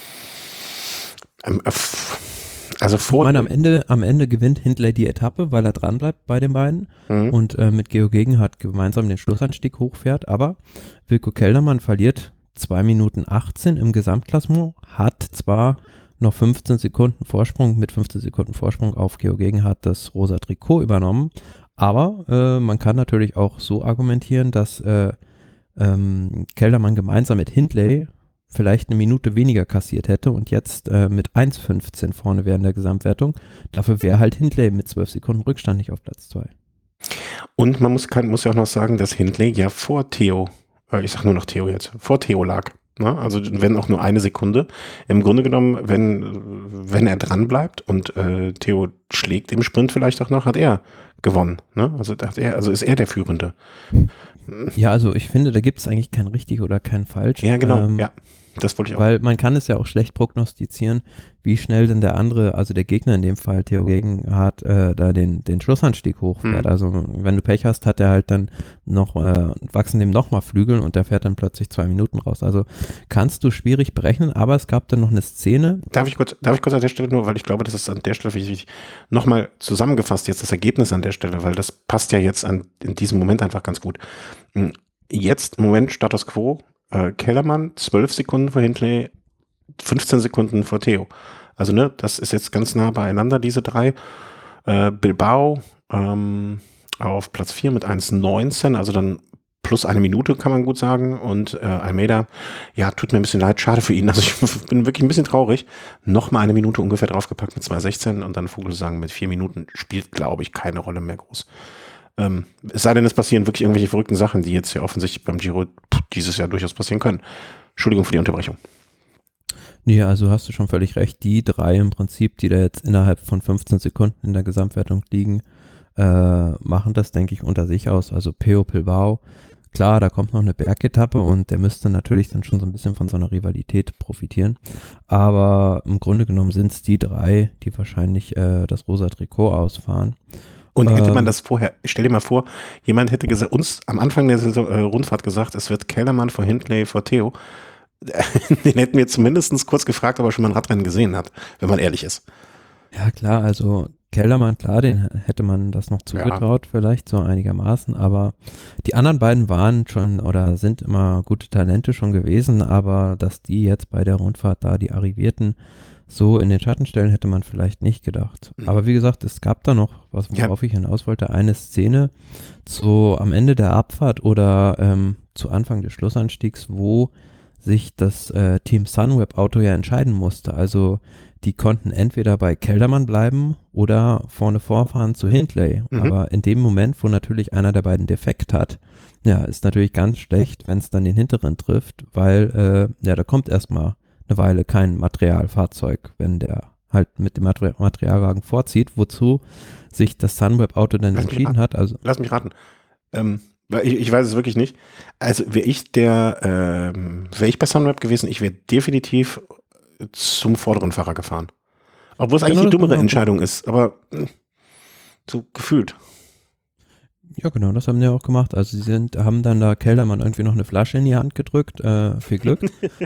Ähm, äh, f- also Ich vor meine, am Ende, am Ende gewinnt Hindley die Etappe, weil er dran bleibt bei den beiden Mhm. und äh, mit Geo Gegenhardt gemeinsam den Schlussanstieg hochfährt, aber Wilko Keldermann verliert zwei Minuten achtzehn im Gesamtklassement, hat zwar noch fünfzehn Sekunden Vorsprung, mit fünfzehn Sekunden Vorsprung auf Geo Gegenhardt das rosa Trikot übernommen, aber äh, man kann natürlich auch so argumentieren, dass äh, ähm, Keldermann gemeinsam mit Hindley vielleicht eine Minute weniger kassiert hätte und jetzt äh, mit eins fünfzehn vorne wäre in der Gesamtwertung. Dafür wäre halt Hindley mit zwölf Sekunden Rückstand nicht auf Platz zwei. Und man muss, kann, muss ja auch noch sagen, dass Hindley ja vor Theo, äh, ich sag nur noch Theo jetzt, vor Theo lag. Ne? Also wenn auch nur eine Sekunde. Im Grunde genommen, wenn, wenn er dran bleibt und äh, Theo schlägt im Sprint vielleicht auch noch, hat er gewonnen. Ne? Also, hat er, also ist er der Führende. Ja, also ich finde, da gibt es eigentlich kein richtig oder kein falsch. Ja, genau, ähm, ja. Das wollte ich auch. Weil man kann es ja auch schlecht prognostizieren, wie schnell denn der andere, also der Gegner in dem Fall, Theo Gegenhardt, äh, da den, den Schlussanstieg hochfährt. Hm. Also wenn du Pech hast, hat er halt dann noch, äh, wachsen dem nochmal Flügel und der fährt dann plötzlich zwei Minuten raus. Also kannst du schwierig berechnen, aber es gab dann noch eine Szene. Darf ich kurz, darf ich kurz an der Stelle nur, weil ich glaube, das ist an der Stelle wichtig, nochmal zusammengefasst jetzt das Ergebnis an der Stelle, weil das passt ja jetzt an, in diesem Moment einfach ganz gut. Jetzt, im Moment Status Quo, äh, Kellermann zwölf Sekunden vor Hindley, fünfzehn Sekunden vor Theo. Also ne, das ist jetzt ganz nah beieinander, diese drei. Äh, Bilbao ähm, auf Platz vier mit eins neunzehn, also dann plus eine Minute, kann man gut sagen. Und äh, Almeida, ja, tut mir ein bisschen leid, schade für ihn. Also ich bin wirklich ein bisschen traurig. Nochmal eine Minute ungefähr draufgepackt mit zwei sechzehn und dann Vogelsang mit vier Minuten spielt, glaube ich, keine Rolle mehr groß. Ähm, es sei denn, es passieren wirklich irgendwelche verrückten Sachen, die jetzt ja offensichtlich beim Giro dieses Jahr durchaus passieren können. Entschuldigung für die Unterbrechung. Nee, also hast du schon völlig recht. Die drei im Prinzip, die da jetzt innerhalb von fünfzehn Sekunden in der Gesamtwertung liegen, äh, machen das, denke ich, unter sich aus. Also Peo Bilbao, klar, da kommt noch eine Bergetappe und der müsste natürlich dann schon so ein bisschen von so einer Rivalität profitieren. Aber im Grunde genommen sind es die drei, die wahrscheinlich äh, das rosa Trikot ausfahren. Und hätte Ähm, man das vorher, stell dir mal vor, jemand hätte gesagt, uns am Anfang der Saison, äh, Rundfahrt gesagt, es wird Kellermann vor Hindley vor Theo. Den hätten wir zumindest kurz gefragt, ob er schon mal ein Radrennen gesehen hat, wenn man ehrlich ist. Ja, klar, also Kellermann, klar, den hätte man das noch zugetraut, ja. Vielleicht so einigermaßen, aber die anderen beiden waren schon oder sind immer gute Talente schon gewesen, aber dass die jetzt bei der Rundfahrt da die Arrivierten so in den Schatten stellen, hätte man vielleicht nicht gedacht. Mhm. Aber wie gesagt, es gab da noch, was worauf ja. ich hinaus wollte, eine Szene so am Ende der Abfahrt oder ähm, zu Anfang des Schlussanstiegs, wo sich das äh, Team Sunweb Auto ja entscheiden musste. Also die konnten entweder bei Kelderman bleiben oder vorne vorfahren zu Hindley. Mhm. Aber in dem Moment, wo natürlich einer der beiden defekt hat, ja, ist natürlich ganz schlecht, wenn es dann den hinteren trifft, weil äh, ja, da kommt erstmal eine Weile kein Materialfahrzeug, wenn der halt mit dem Mater- Materialwagen vorzieht, wozu sich das Sunweb Auto dann Lass entschieden hat. Also Lass mich raten. Ähm, ich, ich weiß es wirklich nicht. Also wäre ich der, ähm, wäre ich bei Sunweb gewesen, ich wäre definitiv zum vorderen Fahrer gefahren. Obwohl es eigentlich genau, die dummere genau. Entscheidung ist, aber mh, so gefühlt. Ja, genau, das haben die auch gemacht. Also sie sind, haben dann da Keldermann irgendwie noch eine Flasche in die Hand gedrückt. Äh, viel Glück.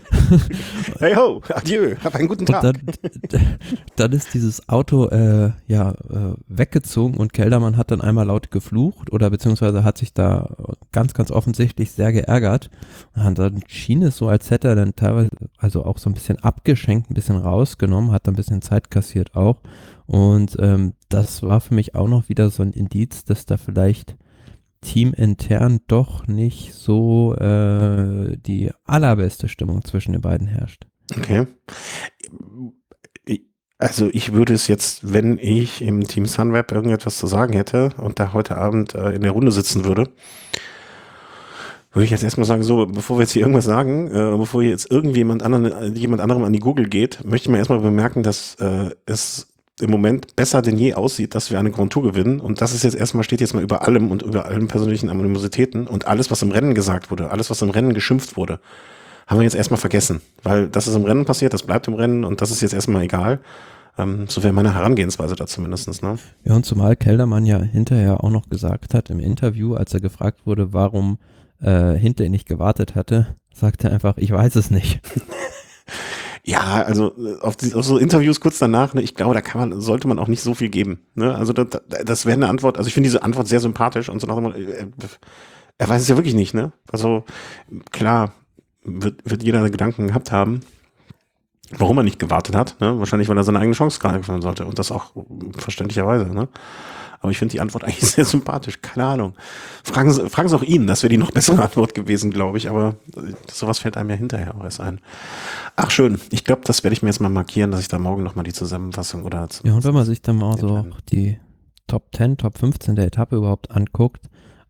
Hey ho, adieu, hab einen guten Tag. Und dann, dann ist dieses Auto äh, ja äh, weggezogen und Keldermann hat dann einmal laut geflucht oder beziehungsweise hat sich da ganz, ganz offensichtlich sehr geärgert. Und dann schien es so, als hätte er dann teilweise also auch so ein bisschen abgeschenkt, ein bisschen rausgenommen, hat dann ein bisschen Zeit kassiert auch. Und ähm, das war für mich auch noch wieder so ein Indiz, dass da vielleicht teamintern doch nicht so äh, die allerbeste Stimmung zwischen den beiden herrscht. Okay. Also ich würde es jetzt, wenn ich im Team Sunweb irgendetwas zu sagen hätte und da heute Abend äh, in der Runde sitzen würde, würde ich jetzt erstmal sagen, so, bevor wir jetzt hier irgendwas sagen, äh, bevor jetzt irgendjemand anderen, jemand anderem an die Google geht, möchte ich mal erstmal bemerken, dass äh, es im Moment besser denn je aussieht, dass wir eine Grand Tour gewinnen. Und das ist jetzt erstmal, steht jetzt mal über allem und über allen persönlichen Animositäten und alles, was im Rennen gesagt wurde, alles, was im Rennen geschimpft wurde, haben wir jetzt erstmal vergessen. Weil das ist im Rennen passiert, das bleibt im Rennen und das ist jetzt erstmal egal. Ähm, so wäre meine Herangehensweise da zumindest. Ne? Ja, und zumal Keldermann ja hinterher auch noch gesagt hat im Interview, als er gefragt wurde, warum äh, Hindley nicht gewartet hatte, sagte er einfach, ich weiß es nicht. Ja, also auf, die, auf so Interviews kurz danach, ne, ich glaube, da kann man, sollte man auch nicht so viel geben. Ne? Also das, das wäre eine Antwort, also ich finde diese Antwort sehr sympathisch und so noch immer, er, er weiß es ja wirklich nicht, ne? Also klar, wird, wird jeder Gedanken gehabt haben, warum er nicht gewartet hat, ne? Wahrscheinlich, weil er seine eigene Chance gerade gefunden sollte und das auch verständlicherweise, ne? Aber ich finde die Antwort eigentlich sehr sympathisch, keine Ahnung. Fragen Sie, fragen Sie auch ihn, das wäre die noch bessere Antwort gewesen, glaube ich, aber sowas fällt einem ja hinterher auch erst ein. Ach schön, ich glaube, das werde ich mir jetzt mal markieren, dass ich da morgen nochmal die Zusammenfassung oder... Ja, und wenn man sich dann mal so die Top zehn, Top fünfzehn der Etappe überhaupt anguckt,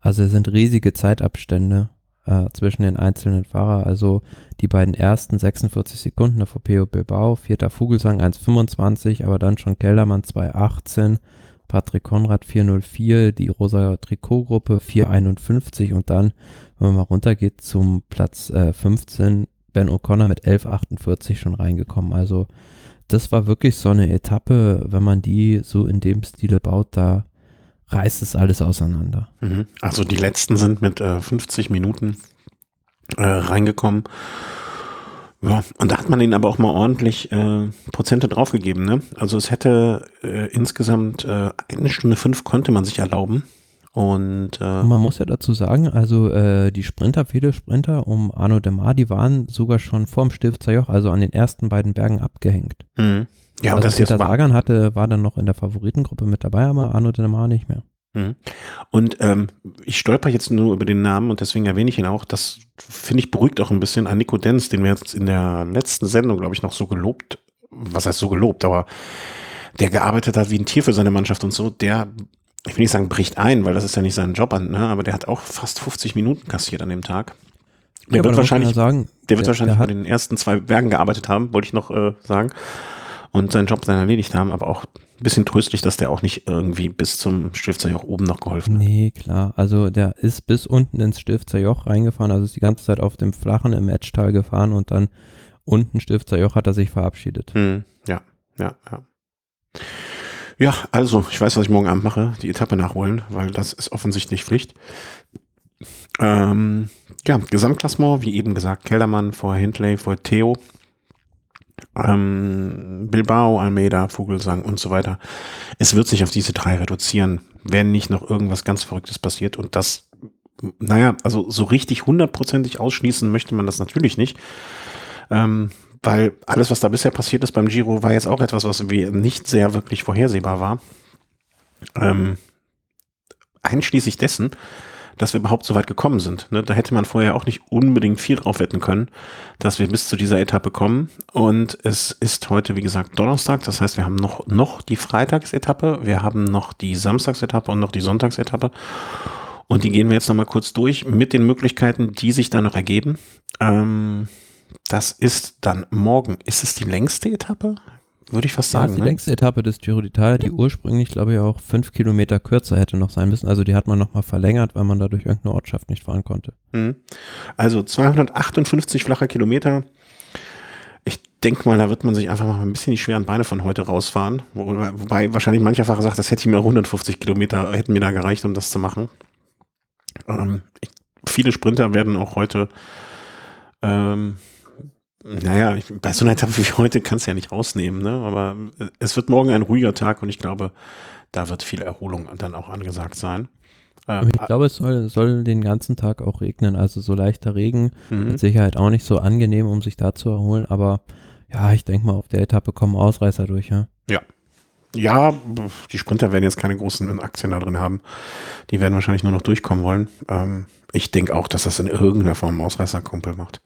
Also es sind riesige Zeitabstände äh, zwischen den einzelnen Fahrern. Also die beiden ersten sechsundvierzig Sekunden, der V P Bilbao, vierter Vogelsang eins fünfundzwanzig, aber dann schon Keldermann zwei achtzehn, Patrick Konrad vier null vier, die Rosa Trikotgruppe vier einundfünfzig und dann, wenn man mal runtergeht zum Platz äh, fünfzehn, Ben O'Connor mit elf achtundvierzig schon reingekommen. Also das war wirklich so eine Etappe, wenn man die so in dem Stile baut, da reißt es alles auseinander. Mhm. Also die letzten sind mit äh, fünfzig Minuten äh, reingekommen. Ja, und da hat man ihnen aber auch mal ordentlich äh, Prozente draufgegeben, ne? Also es hätte äh, insgesamt äh, eine Stunde fünf konnte man sich erlauben. Und äh, Man muss ja dazu sagen, also äh, die Sprinter, viele Sprinter um Arnaud Démare, die waren sogar schon vorm Stilfser Joch, also an den ersten beiden Bergen abgehängt. mh. Ja, und Also das jetzt Peter war. Sagan hatte, war dann noch in der Favoritengruppe mit dabei, aber Arnaud Démare nicht mehr. Mhm. Und ähm, ich stolper jetzt nur über den Namen und deswegen erwähne ich ihn auch. Das finde ich beruhigt auch ein bisschen an Nico Denz, den wir jetzt in der letzten Sendung, glaube ich, noch so gelobt, was heißt so gelobt, aber der gearbeitet hat wie ein Tier für seine Mannschaft und so, der, ich will nicht sagen, bricht ein, weil das ist ja nicht sein Job an, ne? Aber der hat auch fast fünfzig Minuten kassiert an dem Tag. Der Ja, aber wird da muss man wahrscheinlich, ja sagen, der wird der, wahrscheinlich der bei hat, den ersten zwei Bergen gearbeitet haben, wollte ich noch äh, sagen. Und seinen Job dann erledigt haben, aber auch ein bisschen tröstlich, dass der auch nicht irgendwie bis zum Stifter Joch oben noch geholfen hat. nee, klar, also der ist bis unten ins Stilfser Joch reingefahren, also ist die ganze Zeit auf dem Flachen im Etschtal gefahren und dann unten Stilfser Joch hat er sich verabschiedet. Hm, ja, ja, ja. Ja, also, ich weiß, was ich morgen Abend mache, die Etappe nachholen, weil das ist offensichtlich Pflicht. Ähm, ja, Gesamtklassement, wie eben gesagt, Keldermann vor Hindley, vor Theo, ähm, Bilbao, Almeida, Vogelsang und so weiter. Es wird sich auf diese drei reduzieren, wenn nicht noch irgendwas ganz Verrücktes passiert und das, naja, also so richtig hundertprozentig ausschließen möchte man das natürlich nicht, ähm, weil alles, was da bisher passiert ist beim Giro, war jetzt auch etwas, was wir nicht sehr wirklich vorhersehbar war. Ähm, einschließlich dessen, dass wir überhaupt so weit gekommen sind. Ne? Da hätte man vorher auch nicht unbedingt viel drauf wetten können, dass wir bis zu dieser Etappe kommen. Und es ist heute, wie gesagt, Donnerstag. Das heißt, wir haben noch, noch die Freitagsetappe, wir haben noch die Samstagsetappe und noch die Sonntagsetappe. Und die gehen wir jetzt nochmal kurz durch mit den Möglichkeiten, die sich da noch ergeben. Ähm, das ist dann morgen. Ist es die längste Etappe? Würde ich fast Ja, sagen. ist die Ne? längste Etappe des Giro d'Italia, die ursprünglich, glaube ich, auch fünf Kilometer kürzer hätte noch sein müssen. Also die hat man nochmal verlängert, weil man da durch irgendeine Ortschaft nicht fahren konnte. Mhm. Also zweihundertachtundfünfzig flacher Kilometer. Ich denke mal, da wird man sich einfach mal ein bisschen die schweren Beine von heute rausfahren. Wo, wobei wahrscheinlich mancher Fahrer sagt, das hätte ich mir hundertfünfzig Kilometer, hätten mir da gereicht, um das zu machen. Ähm, ich, viele Sprinter werden auch heute, ähm, naja, ich, bei so einer Etappe wie heute kannst du ja nicht rausnehmen, ne? Aber es wird morgen ein ruhiger Tag und ich glaube, da wird viel Erholung dann auch angesagt sein. Ähm, Ich glaube, es soll, soll den ganzen Tag auch regnen, also so leichter Regen, mhm. mit Sicherheit auch nicht so angenehm, um sich da zu erholen, aber ja, ich denke mal, auf der Etappe kommen Ausreißer durch, ja. Ja. Ja, die Sprinter werden jetzt keine großen Aktien da drin haben. Die werden wahrscheinlich nur noch durchkommen wollen. Ähm, ich denke auch, dass das in irgendeiner Form Ausreißerkumpel macht.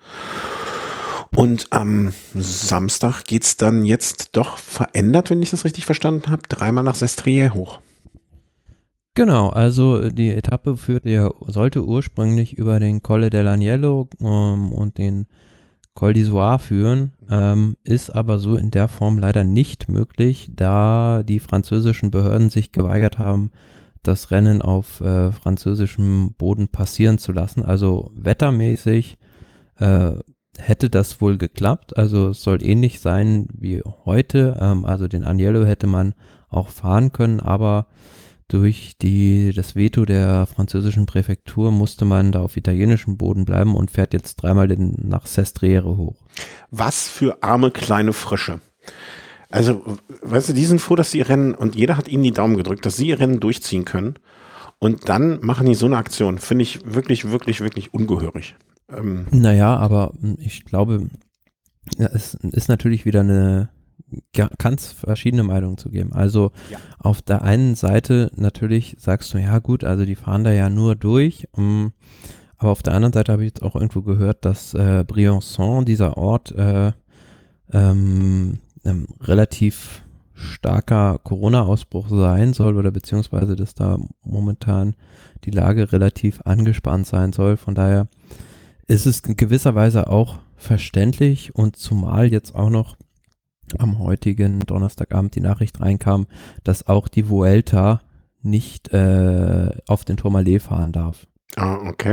Und am Samstag geht's dann jetzt doch verändert, wenn ich das richtig verstanden habe, dreimal nach Sestriere hoch. Genau, also die Etappe führte ja, sollte ursprünglich über den Colle dell'Agnello ähm, und den Col d'Isoire führen, ähm, ist aber so in der Form leider nicht möglich, da die französischen Behörden sich geweigert haben, das Rennen auf äh, französischem Boden passieren zu lassen. Also wettermäßig äh, hätte das wohl geklappt. Also es soll ähnlich sein wie heute. Ähm, also den Agnello hätte man auch fahren können, aber durch die, das Veto der französischen Präfektur musste man da auf italienischem Boden bleiben und fährt jetzt dreimal in, nach Sestriere hoch. Was für arme kleine Frösche. Also, weißt du, die sind froh, dass sie ihr Rennen, und jeder hat ihnen die Daumen gedrückt, dass sie ihr Rennen durchziehen können. Und dann machen die so eine Aktion. Finde ich wirklich, wirklich, wirklich ungehörig. Ähm, Naja, aber ich glaube, ja, es ist natürlich wieder eine ganz verschiedene Meinungen zu geben. Also ja. Auf der einen Seite natürlich sagst du, ja gut, also die fahren da ja nur durch, um, aber auf der anderen Seite habe ich jetzt auch irgendwo gehört, dass äh, Briançon, dieser Ort, äh, ähm, ähm, relativ starker Corona-Ausbruch sein soll oder beziehungsweise, dass da momentan die Lage relativ angespannt sein soll. Von daher ist es in gewisser Weise auch verständlich und zumal jetzt auch noch am heutigen Donnerstagabend die Nachricht reinkam, dass auch die Vuelta nicht äh, auf den Tourmalet fahren darf. Ah, okay.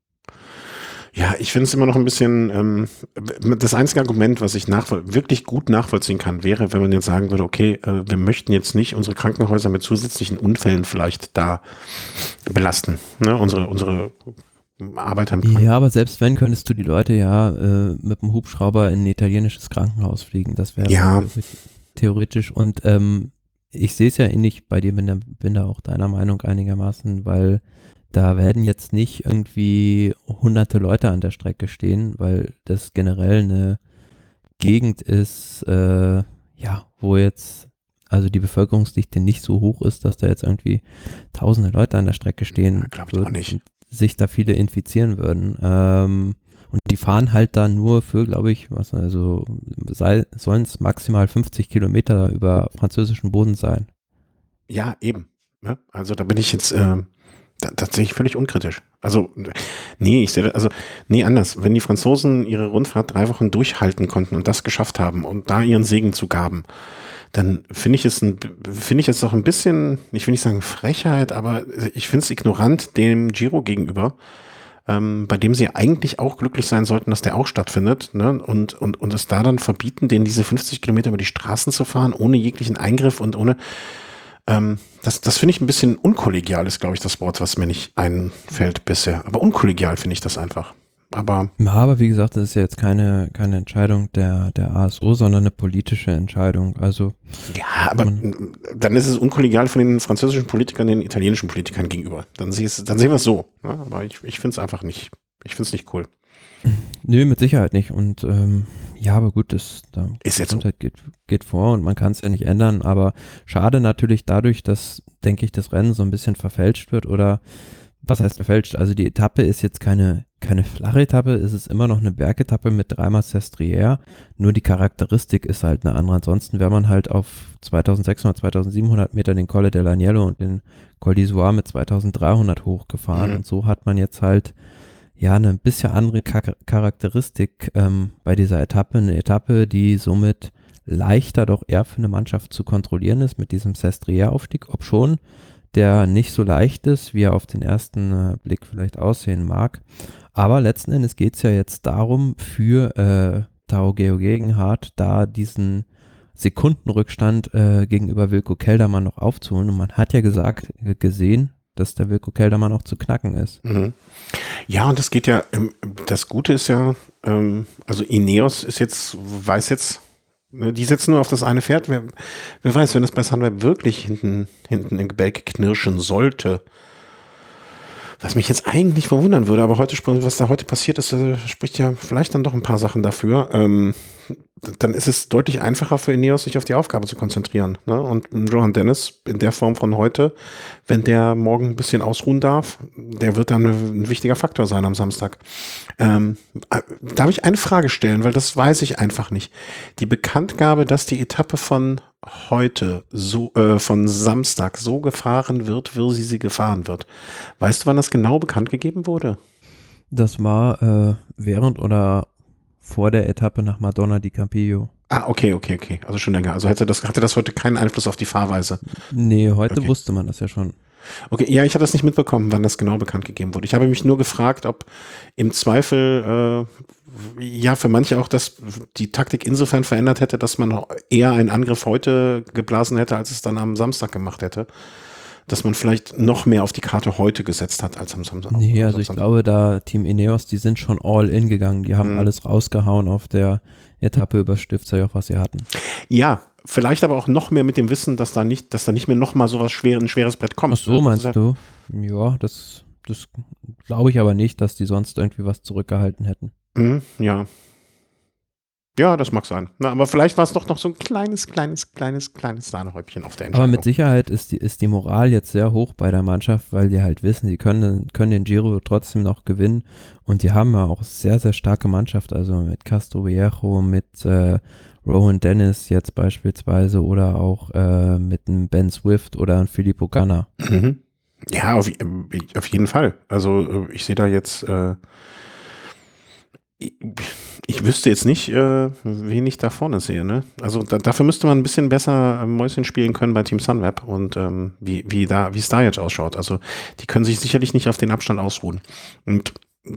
Ja, ich finde es immer noch ein bisschen, ähm, das einzige Argument, was ich nachvoll- wirklich gut nachvollziehen kann, wäre, wenn man jetzt sagen würde, okay, äh, wir möchten jetzt nicht unsere Krankenhäuser mit zusätzlichen Unfällen vielleicht da belasten, ne? Unsere, unsere Arbeiter im Krankenhaus. Ja, aber selbst wenn, könntest du die Leute ja äh, mit dem Hubschrauber in ein italienisches Krankenhaus fliegen. Das wäre Ja. theoretisch. Und ähm, ich sehe es ja ähnlich bei dir, bin da, bin da auch deiner Meinung einigermaßen, weil da werden jetzt nicht irgendwie hunderte Leute an der Strecke stehen, weil das generell eine Gegend ist, äh, ja, wo jetzt also die Bevölkerungsdichte nicht so hoch ist, dass da jetzt irgendwie tausende Leute an der Strecke stehen Ja, glaub ich auch würden nicht. und sich da viele infizieren würden. Ähm, und die fahren halt da nur für, glaube ich, was, also sollen es maximal fünfzig Kilometer über französischen Boden sein. Ja, eben. Ne? Also da bin ich jetzt ähm, da, tatsächlich völlig unkritisch. Also, nee, ich sehe, das- also, nee, anders. Wenn die Franzosen ihre Rundfahrt drei Wochen durchhalten konnten und das geschafft haben und da ihren Segen zu gaben, dann finde ich es ein, finde ich es doch ein bisschen, ich will nicht sagen Frechheit, aber ich finde es ignorant dem Giro gegenüber, ähm, bei dem sie eigentlich auch glücklich sein sollten, dass der auch stattfindet, ne? Und, und, und es da dann verbieten, denen diese fünfzig Kilometer über die Straßen zu fahren, ohne jeglichen Eingriff und ohne, ähm, das, das finde ich ein bisschen unkollegial, ist, glaube ich, das Wort, was mir nicht einfällt bisher. Aber unkollegial finde ich das einfach. Aber Ja, aber wie gesagt, das ist ja jetzt keine, keine Entscheidung der, der A S O, sondern eine politische Entscheidung. Also ja, aber man, m, dann ist es unkollegial von den französischen Politikern den italienischen Politikern gegenüber. Dann, sehe es- dann sehen wir es so. Ne? Aber ich, ich finde es einfach nicht, ich finde es nicht cool. nö, mit Sicherheit nicht. Und ähm, ja, aber gut, das da Ist jetzt so. Gesundheit geht, geht vor und man kann es ja nicht ändern. Aber schade natürlich dadurch, dass, denke ich, das Rennen so ein bisschen verfälscht wird oder was heißt verfälscht? Also die Etappe ist jetzt keine, keine flache Etappe, es ist immer noch eine Bergetappe mit dreimal Sestriere, nur die Charakteristik ist halt eine andere. Ansonsten wäre man halt auf zweitausendsechshundert, zweitausendsiebenhundert Meter den Colle dell'Agnello und den Col d'Izoard mit zweitausenddreihundert hochgefahren Mhm. und so hat man jetzt halt ja eine ein bisschen andere Char- Charakteristik ähm, bei dieser Etappe, eine Etappe, die somit leichter doch eher für eine Mannschaft zu kontrollieren ist mit diesem Sestriere-Aufstieg, ob schon der nicht so leicht ist, wie er auf den ersten äh, Blick vielleicht aussehen mag. Aber letzten Endes geht es ja jetzt darum, für äh, Tao Geo Gegenhardt da diesen Sekundenrückstand äh, gegenüber Wilco Kelderman noch aufzuholen. Und man hat ja gesagt, äh, gesehen, dass der Wilco Kelderman auch zu knacken ist. Mhm. Ja, und das geht ja, ähm, das Gute ist ja, ähm, also Ineos ist jetzt, weiß jetzt, ne, die setzen nur auf das eine Pferd. Wer, wer weiß, wenn es bei Sunweb wirklich hinten, hinten im Gebälk knirschen sollte, was mich jetzt eigentlich verwundern würde, aber heute, sp- was da heute passiert ist, äh, spricht ja vielleicht dann doch ein paar Sachen dafür. Ähm, d- dann ist es deutlich einfacher für Ineos, sich auf die Aufgabe zu konzentrieren. Ne? Und Johan Dennis in der Form von heute, wenn der morgen ein bisschen ausruhen darf, der wird dann ein wichtiger Faktor sein am Samstag. Ähm, äh, darf ich eine Frage stellen, weil das weiß ich einfach nicht. Die Bekanntgabe, dass die Etappe von heute, so äh, von Samstag so gefahren wird, wie sie sie gefahren wird. Weißt du, wann das genau bekannt gegeben wurde? Das war äh, während oder vor der Etappe nach Madonna di Campillo. Ah, okay, okay, okay. Also schon länger. Also hätte das, hatte das heute keinen Einfluss auf die Fahrweise. Nee, heute Okay. wusste man das ja schon. Okay, ja, ich habe das nicht mitbekommen, wann das genau bekannt gegeben wurde. Ich habe mich nur gefragt, ob im Zweifel, äh, ja, für manche auch, dass die Taktik insofern verändert hätte, dass man eher einen Angriff heute geblasen hätte, als es dann am Samstag gemacht hätte. Dass man vielleicht noch mehr auf die Karte heute gesetzt hat als am Samstag. Nee, am also ich Samstag. glaube, da Team Ineos, die sind schon all in gegangen. Die haben Mhm. alles rausgehauen auf der Etappe über Stiftsjoch, was sie hatten. Ja, vielleicht aber auch noch mehr mit dem Wissen, dass da nicht, dass da nicht mehr noch mal sowas schwer, ein schweres Brett kommt. Ach so, meinst Das ist du? Ja, das, das glaube ich aber nicht, dass die sonst irgendwie was zurückgehalten hätten. ja, mhm, ja. Ja, das mag sein. Na, aber vielleicht war es doch noch so ein kleines, kleines, kleines, kleines Sahnehäubchen auf der Aber Entscheidung. mit Sicherheit ist die, ist die Moral jetzt sehr hoch bei der Mannschaft, weil die halt wissen, sie können, können den Giro trotzdem noch gewinnen. Und die haben ja auch sehr, sehr starke Mannschaft, also mit Castro Viejo, mit äh, Rowan Dennis jetzt beispielsweise oder auch äh, mit einem Ben Swift oder einem Filippo Ganna. Mhm. Ja, auf, auf jeden Fall. Also ich sehe da jetzt, äh, ich, ich wüsste jetzt nicht, äh, wen ich da vorne sehe. Ne? Also da, dafür müsste man ein bisschen besser Mäuschen spielen können bei Team Sunweb und ähm, wie, wie da, wie es da jetzt ausschaut. Also die können sich sicherlich nicht auf den Abstand ausruhen. Und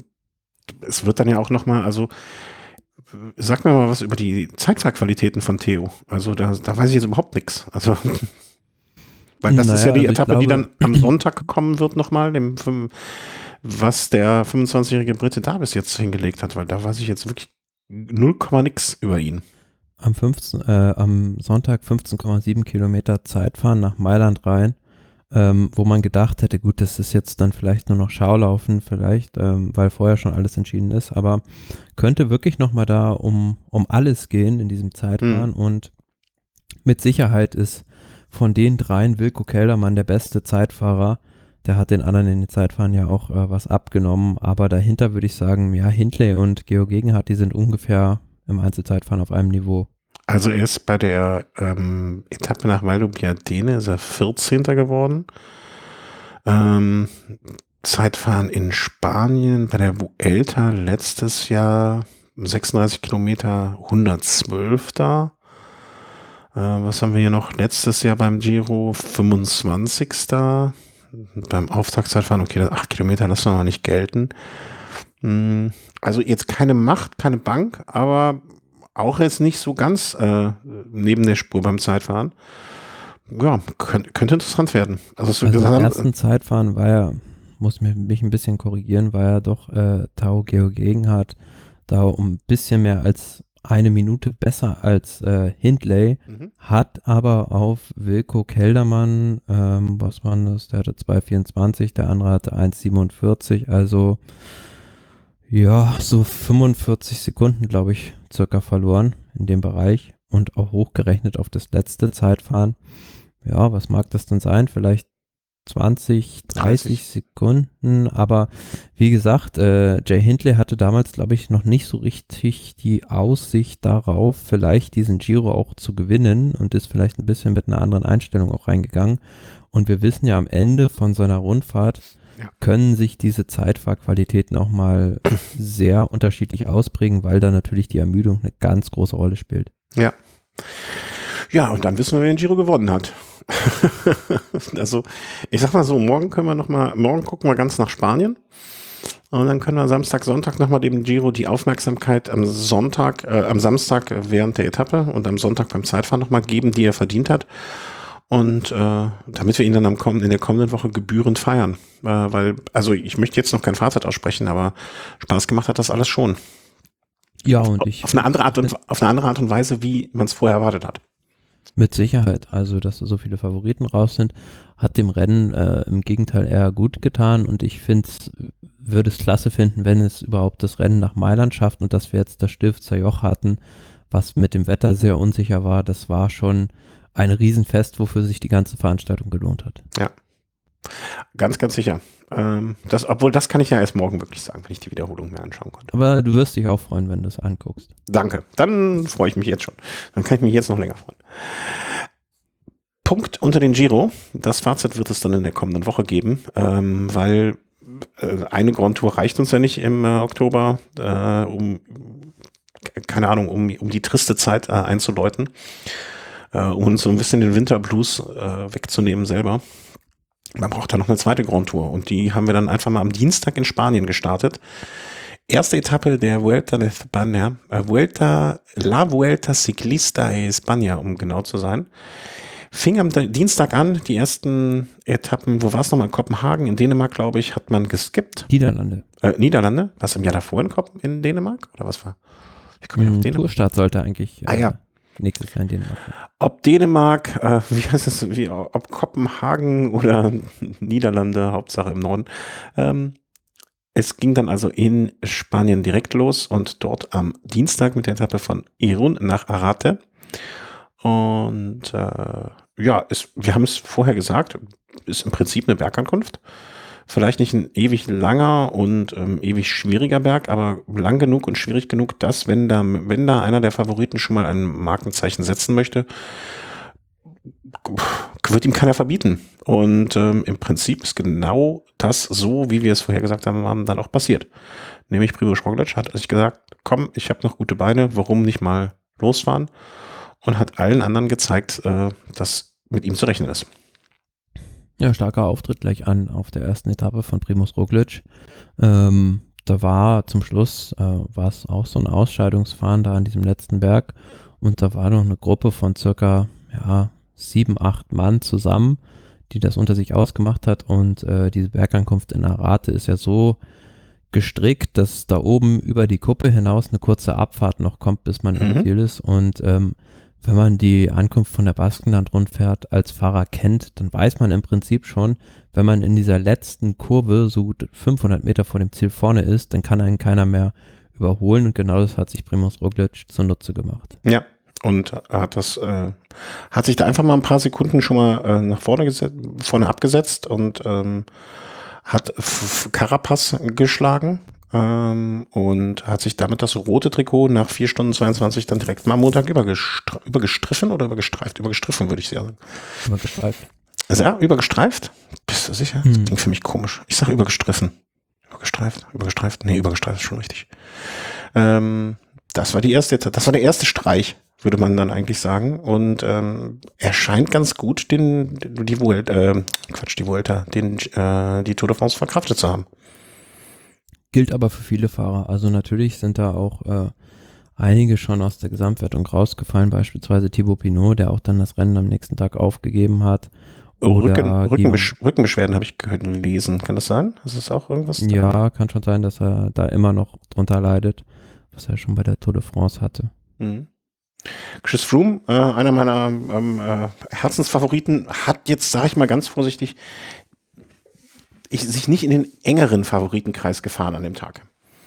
es wird dann ja auch nochmal, also sag mir mal was über die Zeitfahrqualitäten von Theo. Also da, da weiß ich jetzt überhaupt nichts. Also weil das ist Naja, ja die also ich Etappe, die glaube, dann am Sonntag kommen wird nochmal, dem fünf- was der fünfundzwanzigjährige Brite da bis jetzt hingelegt hat, weil da weiß ich jetzt wirklich null Komma nix über ihn. am, fünfzehn, äh, am Sonntag fünfzehn Komma sieben Kilometer Zeitfahren nach Mailand rein, ähm, wo man gedacht hätte, gut, das ist jetzt dann vielleicht nur noch Schaulaufen, vielleicht, ähm, weil vorher schon alles entschieden ist, aber könnte wirklich nochmal da um, um alles gehen in diesem Zeitfahren Hm. und mit Sicherheit ist von den dreien Wilco Keldermann der beste Zeitfahrer. Der hat den anderen in den Zeitfahren ja auch äh, was abgenommen, aber dahinter würde ich sagen, ja, Hindley und Georg Gegenhardt, die sind ungefähr im Einzelzeitfahren auf einem Niveau. Also er ist bei der ähm, Etappe nach Val d'Ubbiadene ist er vierzehnter geworden. Ähm, Zeitfahren in Spanien bei der Vuelta letztes Jahr sechsunddreißig Kilometer hundertzwölf da. Äh, was haben wir hier noch? Letztes Jahr beim Giro fünfundzwanzigster Beim Auftaktzeitfahren, okay, acht Kilometer lassen wir mal nicht gelten. Hm, also jetzt keine Macht, keine Bank, aber auch jetzt nicht so ganz äh, neben der Spur beim Zeitfahren. Ja, könnt, könnte interessant werden. Also, so Also im gesagt, ersten Zeitfahren war ja, muss mich, mich ein bisschen korrigieren, war ja doch äh, Tao Georg Gegenhardt da um ein bisschen mehr als eine Minute besser als äh, Hindley, mhm. hat aber auf Wilco Keldermann, ähm, was war das, der hatte zwei vierundzwanzig, der andere hatte eins siebenundvierzig, also ja, so fünfundvierzig Sekunden, glaube ich, circa verloren in dem Bereich und auch hochgerechnet auf das letzte Zeitfahren. Ja, was mag das denn sein? Vielleicht zwanzig, dreißig Sekunden, aber wie gesagt, äh, Jay Hindley hatte damals, glaube ich, noch nicht so richtig die Aussicht darauf, vielleicht diesen Giro auch zu gewinnen und ist vielleicht ein bisschen mit einer anderen Einstellung auch reingegangen. Und wir wissen ja am Ende von so einer Rundfahrt, Ja. können sich diese Zeitfahrqualitäten auch mal sehr unterschiedlich ausprägen, weil da natürlich die Ermüdung eine ganz große Rolle spielt. Ja. Ja, und dann wissen wir, wer den Giro gewonnen hat. Also, ich sag mal so, morgen können wir noch mal, morgen gucken wir ganz nach Spanien. Und dann können wir Samstag, Sonntag nochmal dem Giro die Aufmerksamkeit am Sonntag, äh, am Samstag während der Etappe und am Sonntag beim Zeitfahren nochmal geben, die er verdient hat. Und äh, damit wir ihn dann am komm- in der kommenden Woche gebührend feiern. Äh, weil, also ich möchte jetzt noch kein Fazit aussprechen, aber Spaß gemacht hat das alles schon. Ja, und ich. Auf eine andere Art und, auf eine andere Art und Weise, wie man es vorher erwartet hat. Mit Sicherheit. Also, dass so viele Favoriten raus sind, hat dem Rennen äh, im Gegenteil eher gut getan und ich finde würde es klasse finden, wenn es überhaupt das Rennen nach Mailand schafft und dass wir jetzt das Stilfzer Joch hatten, was mit dem Wetter sehr unsicher war. Das war schon ein Riesenfest, wofür sich die ganze Veranstaltung gelohnt hat. Ja, ganz, ganz sicher. Ähm, das, obwohl, das kann ich ja erst morgen wirklich sagen, wenn ich die Wiederholung mir anschauen konnte. Aber du wirst dich auch freuen, wenn du es anguckst. Danke. Dann freue ich mich jetzt schon. Dann kann ich mich jetzt noch länger freuen. Punkt unter den Giro. Das Fazit wird es dann in der kommenden Woche geben, ähm, weil äh, eine Grand Tour reicht uns ja nicht im äh, Oktober, äh, um, keine Ahnung, um, um die triste Zeit äh, einzuläuten, äh, um uns so ein bisschen den Winterblues äh, wegzunehmen selber. Man braucht da noch eine zweite Grand Tour und die haben wir dann einfach mal am Dienstag in Spanien gestartet. Erste Etappe der Vuelta de España, äh, Vuelta, La Vuelta Ciclista de España, um genau zu sein. Fing am Dienstag an, die ersten Etappen, wo war es nochmal, in Kopenhagen, in Dänemark, glaube ich, hat man geskippt. Niederlande. Äh, Niederlande? Was im Jahr davor in, Kopen, in Dänemark? Oder was war? Ich komme ja auf Dänemark. Tourstart sollte eigentlich ah, äh, ja. nächstes Jahr in Dänemark. Ob Dänemark, äh, wie heißt es, wie, ob Kopenhagen oder Niederlande, Hauptsache im Norden. Ähm, es ging dann also in Spanien direkt los und dort am Dienstag mit der Etappe von Irún nach Arrate. Und äh, ja, es, wir haben es vorher gesagt, ist im Prinzip eine Bergankunft. Vielleicht nicht ein ewig langer und ähm, ewig schwieriger Berg, aber lang genug und schwierig genug, dass, wenn da, wenn da einer der Favoriten schon mal ein Markenzeichen setzen möchte, wird ihm keiner verbieten. Und ähm, im Prinzip ist genau das so, wie wir es vorher gesagt haben, haben dann auch passiert. Nämlich Primož Roglič hat sich gesagt, komm, ich habe noch gute Beine, warum nicht mal losfahren? Und hat allen anderen gezeigt, äh, dass mit ihm zu rechnen ist. Ja, starker Auftritt gleich an auf der ersten Etappe von Primož Roglič. Ähm, da war zum Schluss, äh, war es auch so ein Ausscheidungsfahren da an diesem letzten Berg und da war noch eine Gruppe von circa, ja, sieben, acht Mann zusammen, die das unter sich ausgemacht hat und äh, diese Bergankunft in Arate ist ja so gestrickt, dass da oben über die Kuppe hinaus eine kurze Abfahrt noch kommt, bis man im Mhm. Ziel ist und ähm, wenn man die Ankunft von der Baskenland-Rundfahrt als Fahrer kennt, dann weiß man im Prinzip schon, wenn man in dieser letzten Kurve so gut fünfhundert Meter vor dem Ziel vorne ist, dann kann einen keiner mehr überholen und genau das hat sich Primož Roglič zunutze gemacht. Ja, und hat das, äh, hat sich da einfach mal ein paar Sekunden schon mal äh, nach vorne gesetzt, vorne abgesetzt und ähm, hat F- Carapaz geschlagen ähm, und hat sich damit das rote Trikot nach vier Stunden zweiundzwanzig dann direkt mal am Montag übergestra- übergestriffen oder übergestreift? Übergestriffen, würde ich sagen. Übergestreift. Also ja, übergestreift? Bist du sicher? Das Hm. klingt für mich komisch. Ich sage übergestriffen. Übergestreift? Übergestreift? Nee, übergestreift ist schon richtig. Ähm, das war die erste, das war der erste Streich, würde man dann eigentlich sagen. Und ähm, er scheint ganz gut den, die Vuelta, äh, Quatsch, die Vuelta, den, äh, die Tour de France verkraftet zu haben. Gilt aber für viele Fahrer. Also natürlich sind da auch äh, einige schon aus der Gesamtwertung rausgefallen, beispielsweise Thibaut Pinot, der auch dann das Rennen am nächsten Tag aufgegeben hat. Oh, Oder Rücken, Guillaume- Rückenbesch Rückenbeschwerden habe ich gehört gelesen. Kann das sein? Ist das auch irgendwas? Ja, kann schon sein, dass er da immer noch drunter leidet, was er schon bei der Tour de France hatte. Mhm. Chris Froome, äh, einer meiner ähm, äh, Herzensfavoriten, hat jetzt, sage ich mal ganz vorsichtig, ich, sich nicht in den engeren Favoritenkreis gefahren an dem Tag.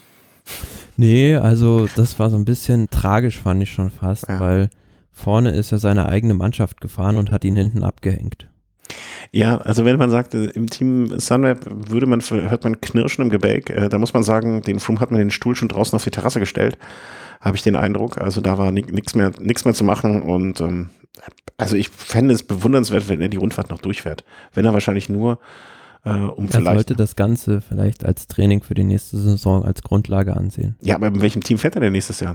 Nee, also das war so ein bisschen tragisch, fand ich schon fast, Ja. weil vorne ist ja seine eigene Mannschaft gefahren und hat ihn hinten abgehängt. Ja, also wenn man sagt, äh, im Team Sunweb würde man, hört man Knirschen im Gebälk, äh, da muss man sagen, den Froome hat man den Stuhl schon draußen auf die Terrasse gestellt, habe ich den Eindruck. Also da war nichts mehr, nichts mehr zu machen und ähm, also ich fände es bewundernswert, wenn er die Rundfahrt noch durchfährt. Wenn er wahrscheinlich nur äh, um Er vielleicht. sollte das Ganze vielleicht als Training für die nächste Saison als Grundlage ansehen. Ja, aber in welchem Team fährt er denn nächstes Jahr?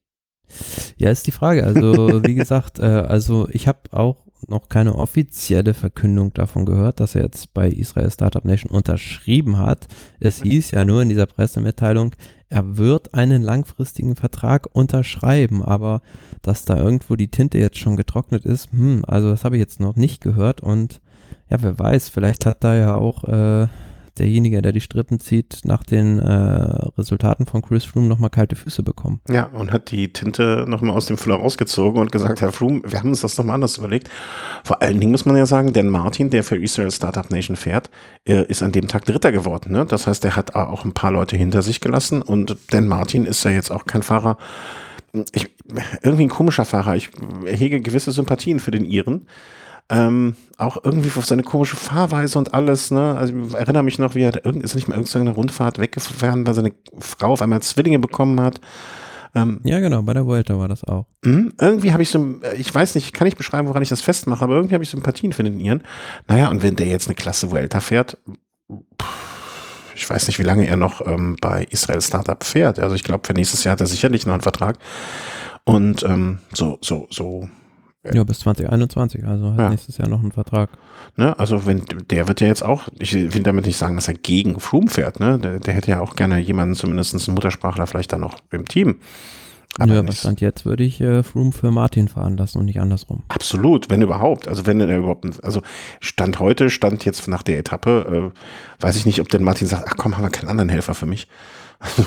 Ja, ist die Frage. Also wie gesagt, äh, also ich habe auch noch keine offizielle Verkündung davon gehört, dass er jetzt bei Israel Startup Nation unterschrieben hat. Es hieß ja nur in dieser Pressemitteilung, er wird einen langfristigen Vertrag unterschreiben, aber dass da irgendwo die Tinte jetzt schon getrocknet ist, hm, also das habe ich jetzt noch nicht gehört und ja, wer weiß, vielleicht hat da ja auch äh, derjenige, der die Strippen zieht, nach den äh, Resultaten von Chris Froome nochmal kalte Füße bekommen. Ja, und hat die Tinte nochmal aus dem Füller rausgezogen und gesagt, Herr Froome, wir haben uns das nochmal anders überlegt. Vor allen Dingen muss man ja sagen, Dan Martin, der für Israel Startup Nation fährt, äh, ist an dem Tag Dritter geworden. Ne? Das heißt, er hat auch ein paar Leute hinter sich gelassen und Dan Martin ist ja jetzt auch kein Fahrer, ich, irgendwie ein komischer Fahrer. Ich hege gewisse Sympathien für den Iren. Ähm, auch irgendwie auf seine komische Fahrweise und alles, ne? Also ich erinnere mich noch, wie er irgend, ist nicht mal irgendeine Rundfahrt weggefahren, weil seine Frau auf einmal Zwillinge bekommen hat. Ähm, Ja, genau, bei der Vuelta war das auch. mh, irgendwie habe ich so, ich weiß nicht, ich kann nicht beschreiben, woran ich das festmache, aber irgendwie habe ich Sympathien für den Iren. Naja, und wenn der jetzt eine Klasse Vuelta fährt, pff, ich weiß nicht, wie lange er noch ähm, bei Israel Startup fährt. Also ich glaube, für nächstes Jahr hat er sicherlich noch einen Vertrag. Und ähm, so, so, so. Ja, bis zwanzig einundzwanzig, also hat Ja. nächstes Jahr noch einen Vertrag. Ne, also wenn der wird ja jetzt auch, ich will damit nicht sagen, dass er gegen Froome fährt, ne? Der, der hätte ja auch gerne jemanden, zumindest einen Muttersprachler vielleicht dann noch im Team. Aber Ja, aber nicht, Stand jetzt würde ich äh, Froome für Martin fahren lassen und nicht andersrum. absolut, wenn überhaupt. Also wenn er überhaupt, also Stand heute, Stand jetzt nach der Etappe, äh, weiß ich nicht, ob denn Martin sagt, ach komm, haben wir keinen anderen Helfer für mich. Also,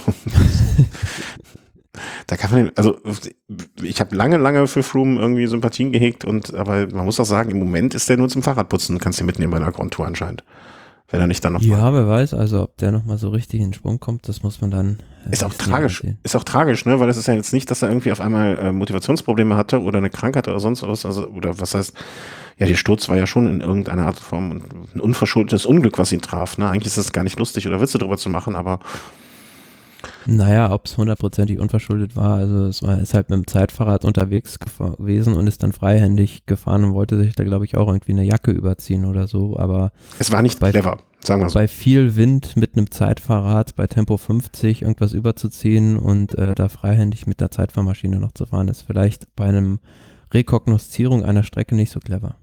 da kann man, also ich habe lange, lange für Froome irgendwie Sympathien gehegt und aber man muss auch sagen, im Moment ist der nur zum Fahrradputzen, kannst du mitnehmen bei einer Grand Tour anscheinend. Wenn er nicht dann noch Ja, wer weiß, also ob der nochmal so richtig in den Schwung kommt, das muss man dann äh, ist auch nächsten Jahr tragisch, ansehen. ist auch tragisch, ne, weil es ist ja jetzt nicht, dass er irgendwie auf einmal äh, Motivationsprobleme hatte oder eine Krankheit oder sonst was, also oder was heißt, Ja, der Sturz war ja schon in irgendeiner Art und Form ein unverschuldetes Unglück, was ihn traf. Ne? Eigentlich ist das gar nicht lustig oder Witze drüber zu machen, aber Naja, ob es hundertprozentig unverschuldet war, also es war, ist halt mit dem Zeitfahrrad unterwegs gefa- gewesen und ist dann freihändig gefahren und wollte sich da, glaube ich, auch irgendwie eine Jacke überziehen oder so, aber es war nicht bei, clever, sagen wir so. bei viel Wind mit einem Zeitfahrrad bei Tempo fünfzig irgendwas überzuziehen und äh, da freihändig mit der Zeitfahrmaschine noch zu fahren, ist vielleicht bei einem Rekognoszierung einer Strecke nicht so clever.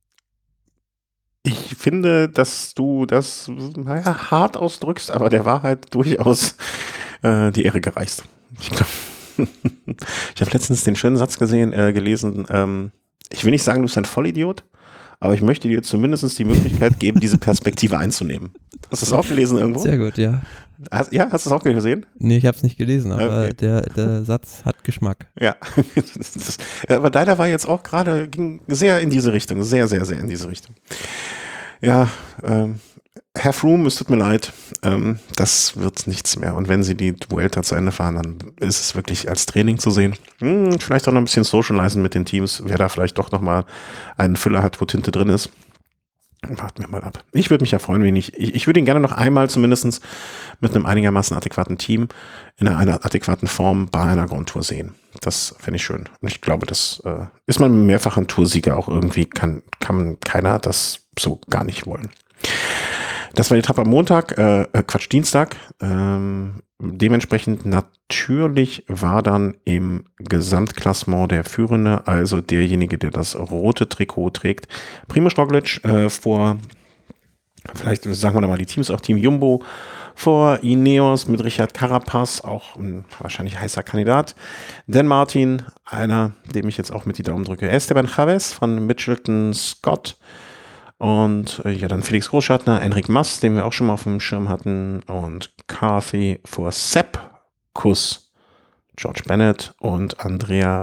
Ich finde, dass du das naja, hart ausdrückst, aber der Wahrheit durchaus äh, die Ehre gereichst. Ich, glaub, ich habe letztens den schönen Satz gesehen, äh, gelesen, ähm, ich will nicht sagen, du bist ein Vollidiot, aber ich möchte dir zumindest die Möglichkeit geben, diese Perspektive einzunehmen. Hast du es auch gelesen irgendwo? Sehr gut, ja. Hast, ja, hast du es auch gesehen? Nee, ich habe es nicht gelesen, aber Okay. der, der Satz hat Geschmack. Ja. Das, das, aber deiner war jetzt auch gerade, ging sehr in diese Richtung, sehr, sehr, sehr in diese Richtung. Ja, ähm, Herr Froome, es tut mir leid, ähm, das wird nichts mehr. Und wenn Sie die Vuelta zu Ende fahren, dann ist es wirklich als Training zu sehen. Hm, vielleicht auch noch ein bisschen socialisen mit den Teams, wer da vielleicht doch nochmal einen Füller hat, wo Tinte drin ist. Warten wir mal ab. Ich würde mich ja freuen, wenn ich, ich, ich würde ihn gerne noch einmal zumindest mit einem einigermaßen adäquaten Team in einer adäquaten Form bei einer Grand Tour sehen. Das fände ich schön. Und ich glaube, das äh, ist man mehrfach ein Toursieger auch irgendwie, kann, kann keiner das so gar nicht wollen. Das war die Etappe am Montag, äh, Quatsch, Dienstag. Ähm, dementsprechend natürlich war dann im Gesamtklassement der Führende, also derjenige, der das rote Trikot trägt, Primož Roglič äh, vor, vielleicht sagen wir da mal die Teams, auch Team Jumbo, vor Ineos mit Richard Carapaz, auch ein wahrscheinlich heißer Kandidat. Dan Martin, einer, dem ich jetzt auch mit die Daumen drücke, Esteban Chaves von Mitchelton Scott. Und äh, ja, dann Felix Großschartner, Enric Mas, den wir auch schon mal auf dem Schirm hatten, und Carthy vor Sepp Kuss, George Bennett und Andrea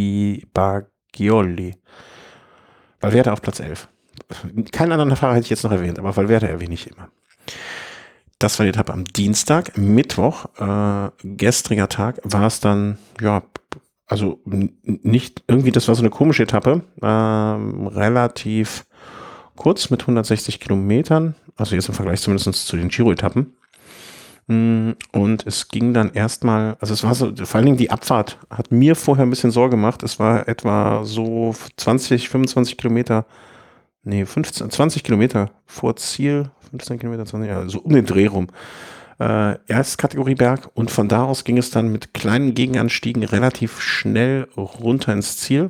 Bagioli. Valverde auf Platz elf. Keinen anderen Fahrer hätte ich jetzt noch erwähnt, aber Valverde erwähne ich immer. Das war die Etappe am Dienstag. Mittwoch, äh, gestriger Tag, war es dann, ja, also n- nicht, irgendwie, das war so eine komische Etappe, ähm, relativ kurz mit hundertsechzig Kilometern, also jetzt im Vergleich zumindest zu den Giro-Etappen. Und es ging dann erstmal, also es war so, vor allen Dingen die Abfahrt hat mir vorher ein bisschen Sorge gemacht. Es war etwa so zwanzig, fünfundzwanzig Kilometer, nee, fünfzehn, zwanzig Kilometer vor Ziel, fünfzehn Kilometer, zwanzig, ja, so um den Dreh rum. Äh, Erstkategorie Berg, und von da aus ging es dann mit kleinen Gegenanstiegen relativ schnell runter ins Ziel.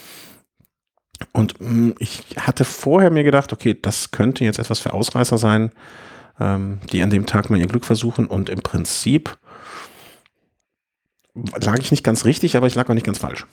Und mh, ich hatte vorher mir gedacht, okay, das könnte jetzt etwas für Ausreißer sein, ähm, die an dem Tag mal ihr Glück versuchen. Und im Prinzip lag ich nicht ganz richtig, aber ich lag auch nicht ganz falsch.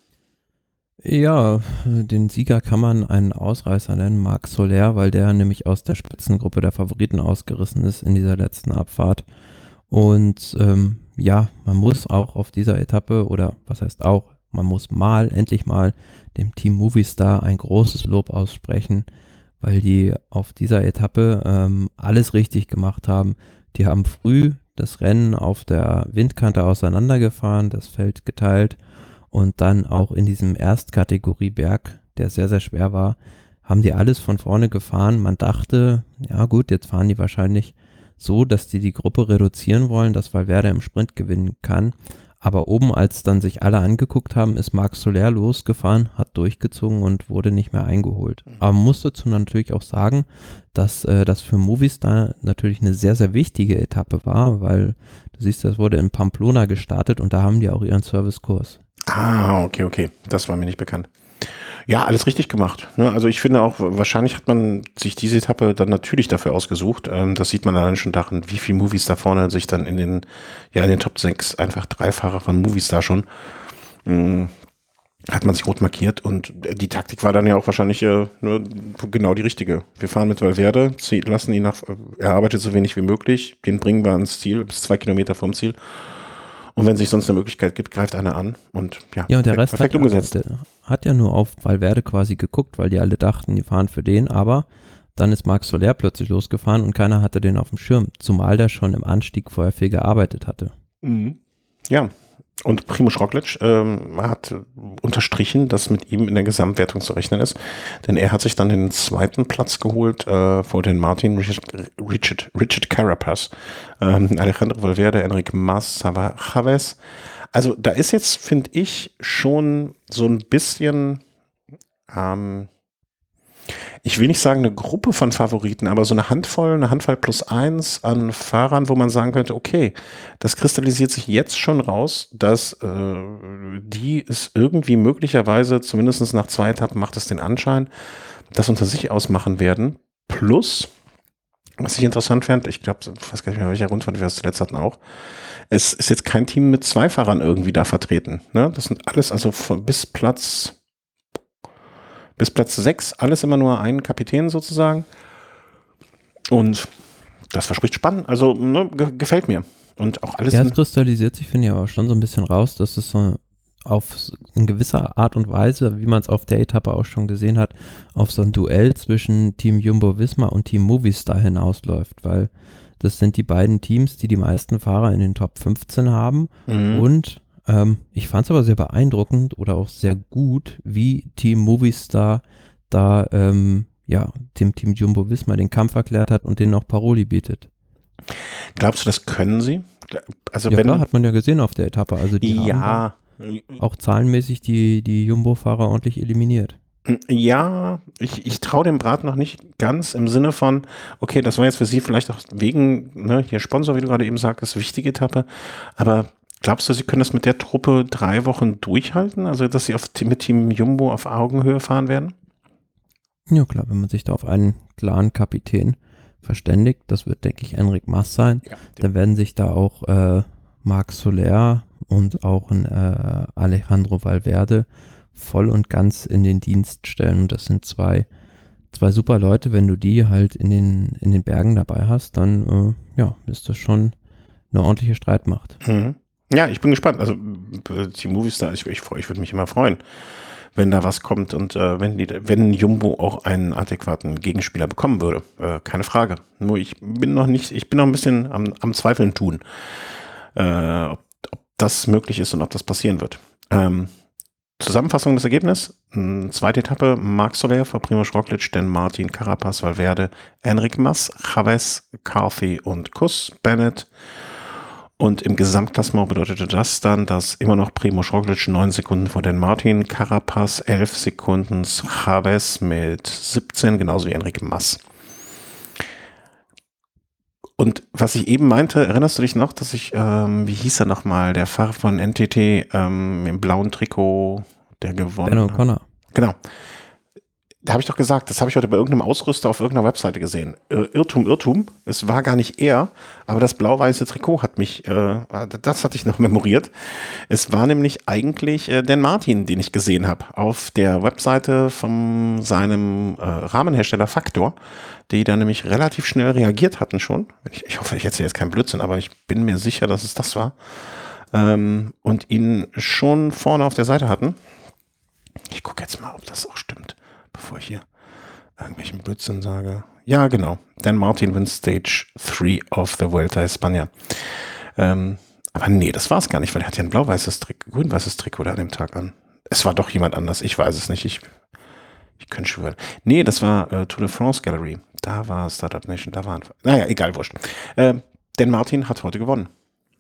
Ja, den Sieger kann man einen Ausreißer nennen, Marc Soler, weil der nämlich aus der Spitzengruppe der Favoriten ausgerissen ist in dieser letzten Abfahrt. Und ähm, ja, man muss auch auf dieser Etappe, oder was heißt auch, man muss mal, endlich mal dem Team Movistar ein großes Lob aussprechen, weil die auf dieser Etappe ähm, alles richtig gemacht haben. Die haben früh das Rennen auf der Windkante auseinandergefahren, das Feld geteilt, und dann auch in diesem Erstkategorie-Berg, der sehr, sehr schwer war, haben die alles von vorne gefahren. Man dachte, ja gut, jetzt fahren die wahrscheinlich so, dass die die Gruppe reduzieren wollen, dass Valverde im Sprint gewinnen kann. Aber oben, als dann sich alle angeguckt haben, ist Marc Soler losgefahren, hat durchgezogen und wurde nicht mehr eingeholt. Aber man muss dazu natürlich auch sagen, dass äh, das für Movistar natürlich eine sehr, sehr wichtige Etappe war, weil du siehst, das wurde in Pamplona gestartet und da haben die auch ihren Servicekurs. Ah, okay, okay. Das war mir nicht bekannt. Ja, alles richtig gemacht. Ne? Also ich finde auch, wahrscheinlich hat man sich diese Etappe dann natürlich dafür ausgesucht. Ähm, das sieht man allein schon daran, wie viele Movies da vorne sich dann in den, ja, in den Top sechs einfach drei Fahrer von Movistar schon, mh, hat man sich rot markiert, und die Taktik war dann ja auch wahrscheinlich äh, nur genau die richtige. Wir fahren mit Valverde, zieh- lassen ihn nach, er arbeitet so wenig wie möglich, den bringen wir ans Ziel, bis zwei Kilometer vom Ziel. Und wenn sich sonst eine Möglichkeit gibt, greift einer an, und ja, Ja, und der perfekt, Rest perfekt hat, umgesetzt. der hat ja nur auf Valverde quasi geguckt, weil die alle dachten, die fahren für den, aber dann ist Marc Soler plötzlich losgefahren und keiner hatte den auf dem Schirm, zumal der schon im Anstieg vorher viel gearbeitet hatte. Mhm. Ja, Und Primož Roglič ähm, hat unterstrichen, dass mit ihm in der Gesamtwertung zu rechnen ist, denn er hat sich dann den zweiten Platz geholt äh, vor den Martin, Richard, Richard, Richard Carapaz, ähm, Alejandro Valverde, Enric Mas, Saba Chavez. Also da ist jetzt, finde ich, schon so ein bisschen, ähm, ich will nicht sagen eine Gruppe von Favoriten, aber so eine Handvoll, eine Handvoll plus eins an Fahrern, wo man sagen könnte, okay, das kristallisiert sich jetzt schon raus, dass äh, die es irgendwie möglicherweise, zumindest nach zwei Etappen macht es den Anschein, das unter sich ausmachen werden. Plus, was ich interessant fand, ich glaube, ich weiß gar nicht mehr, welcher Rundfahrt wir das zuletzt hatten auch, es ist jetzt kein Team mit zwei Fahrern irgendwie da vertreten. Ne? Das sind alles, also von, bis Platz bis Platz sechs, alles immer nur ein Kapitän sozusagen. Und das verspricht spannend. Also ne, ge gefällt mir. Und auch alles. Ja, es kristallisiert sich, finde ich, aber schon so ein bisschen raus, dass es so auf in gewisser Art und Weise, wie man es auf der Etappe auch schon gesehen hat, auf so ein Duell zwischen Team Jumbo-Visma und Team Movistar hinausläuft, weil das sind die beiden Teams, die die meisten Fahrer in den Top fünfzehn haben. Mhm. Und ähm, ich fand es aber sehr beeindruckend oder auch sehr gut, wie Team Movistar da ähm, ja, dem Team Jumbo-Visma den Kampf erklärt hat und denen auch Paroli bietet. Glaubst du, das können sie? Also Ja wenn, klar, hat man ja gesehen auf der Etappe. Also die haben ja, auch zahlenmäßig die, die Jumbo-Fahrer ordentlich eliminiert. ja, ich, ich traue dem Brat noch nicht ganz im Sinne von, okay, das war jetzt für sie vielleicht auch wegen, ne, hier Sponsor, wie du gerade eben sagtest, wichtige Etappe, aber glaubst du, sie können das mit der Truppe drei Wochen durchhalten? Also, dass sie auf, mit Team Jumbo auf Augenhöhe fahren werden? Ja klar, wenn man sich da auf einen klaren Kapitän verständigt, das wird, denke ich, Enric Mas sein, Ja. dann werden sich da auch äh, Marc Soler und auch ein äh, Alejandro Valverde voll und ganz in den Dienst stellen. Und das sind zwei, zwei super Leute. Wenn du die halt in den, in den Bergen dabei hast, dann äh, ja, ist das schon eine ordentliche Streitmacht. Mhm. Ja, ich bin gespannt. Also äh, Team Movistar, ich, ich, ich würde mich immer freuen, wenn da was kommt und äh, wenn die, wenn Jumbo auch einen adäquaten Gegenspieler bekommen würde. Äh, keine Frage. Nur ich bin noch nicht, ich bin noch ein bisschen am, am Zweifeln tun, äh, ob, ob das möglich ist und ob das passieren wird. Ähm, Zusammenfassung des Ergebnisses. Zweite Etappe, Marc Soler vor Primož Roglič, dann Martin Carapaz, Valverde, Enric Mas, Chavez, Carthy und Kuss, Bennett. Und im Gesamtklassement bedeutete das dann, dass immer noch Primož Roglič neun Sekunden vor den Martin, Carapaz elf Sekunden, Chavez mit siebzehn, genauso wie Enric Mas. Und was ich eben meinte, erinnerst du dich noch, dass ich, ähm, wie hieß er nochmal, der Fahrer von N T T ähm, im blauen Trikot, der gewonnen Ben hat? O'Connor. Genau. Da habe ich doch gesagt, das habe ich heute bei irgendeinem Ausrüster auf irgendeiner Webseite gesehen. Irrtum, Irrtum. Es war gar nicht er, aber das blau-weiße Trikot hat mich, äh, das hatte ich noch memoriert. Es war nämlich eigentlich äh, Dan Martin, den ich gesehen habe, auf der Webseite von seinem äh, Rahmenhersteller Factor, die da nämlich relativ schnell reagiert hatten schon. Ich, ich hoffe, ich erzähle jetzt keinen Blödsinn, aber ich bin mir sicher, dass es das war. Ähm, und ihn schon vorne auf der Seite hatten. Ich gucke jetzt mal, ob das auch stimmt, bevor ich hier irgendwelchen Blödsinn sage. Ja, genau. Dan Martin wins Stage drei of the Vuelta a España. Ähm, aber nee, das war es gar nicht, weil er hat ja ein blau-weißes Trikot, grün-weißes Trikot da an dem Tag an. Es war doch jemand anders, ich weiß es nicht. Ich, ich könnte schwören. Nee, das war äh, Tour de France Gallery. Da war Startup Nation, da waren. Naja, egal, wurscht. Ähm, Dan Martin hat heute gewonnen.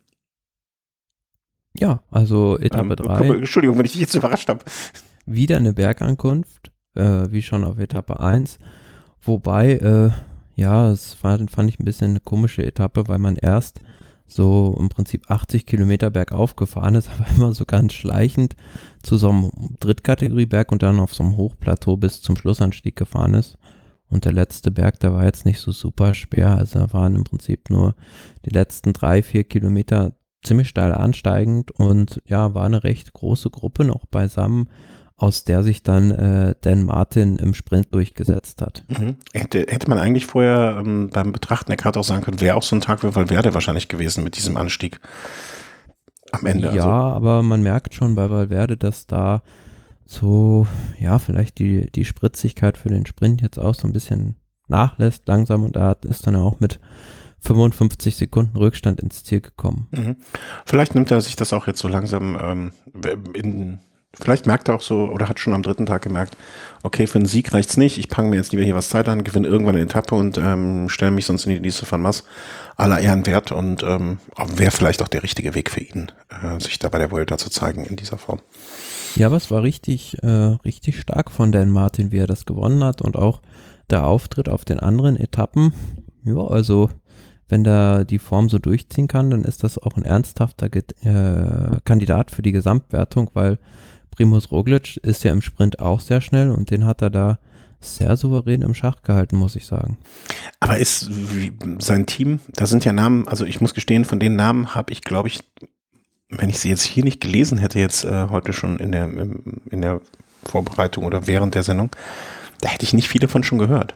Ja, also Etappe drei. Ähm, Entschuldigung, wenn ich dich jetzt überrascht habe. Wieder eine Bergankunft, äh, wie schon auf Etappe eins. Wobei, äh, ja, es war, fand ich ein bisschen eine komische Etappe, weil man erst so im Prinzip achtzig Kilometer bergauf gefahren ist, aber immer so ganz schleichend zu so einem Drittkategorieberg und dann auf so einem Hochplateau bis zum Schlussanstieg gefahren ist. Und der letzte Berg, der war jetzt nicht so super schwer, also da waren im Prinzip nur die letzten drei, vier Kilometer ziemlich steil ansteigend und ja, war eine recht große Gruppe noch beisammen, aus der sich dann äh, Dan Martin im Sprint durchgesetzt hat. Mhm. Hätte, hätte man eigentlich vorher ähm, beim Betrachten der Karte auch sagen können, wäre auch so ein Tag für Valverde wahrscheinlich gewesen mit diesem Anstieg am Ende. Ja, also. aber man merkt schon bei Valverde, dass da so, ja, vielleicht die, die Spritzigkeit für den Sprint jetzt auch so ein bisschen nachlässt langsam und da ist dann auch mit fünfundfünfzig Sekunden Rückstand ins Ziel gekommen. Mhm. Vielleicht nimmt er sich das auch jetzt so langsam ähm, in, vielleicht merkt er auch so oder hat schon am dritten Tag gemerkt, okay, für einen Sieg reicht's nicht, ich pange mir jetzt lieber hier was Zeit an, gewinne irgendwann eine Etappe und ähm, stelle mich sonst in die Liste von Mas aller Ehren wert und ähm, wäre vielleicht auch der richtige Weg für ihn, äh, sich da bei der Vuelta zu zeigen in dieser Form. Ja, aber es war richtig, äh, richtig stark von Dan Martin, wie er das gewonnen hat und auch der Auftritt auf den anderen Etappen. Ja, also wenn der die Form so durchziehen kann, dann ist das auch ein ernsthafter äh, Kandidat für die Gesamtwertung, weil Primož Roglič ist ja im Sprint auch sehr schnell und den hat er da sehr souverän im Schach gehalten, muss ich sagen. Aber ist wie, sein Team, da sind ja Namen, also ich muss gestehen, von den Namen habe ich, glaube ich, wenn ich sie jetzt hier nicht gelesen hätte, jetzt äh, heute schon in der, in der Vorbereitung oder während der Sendung, da hätte ich nicht viele von schon gehört.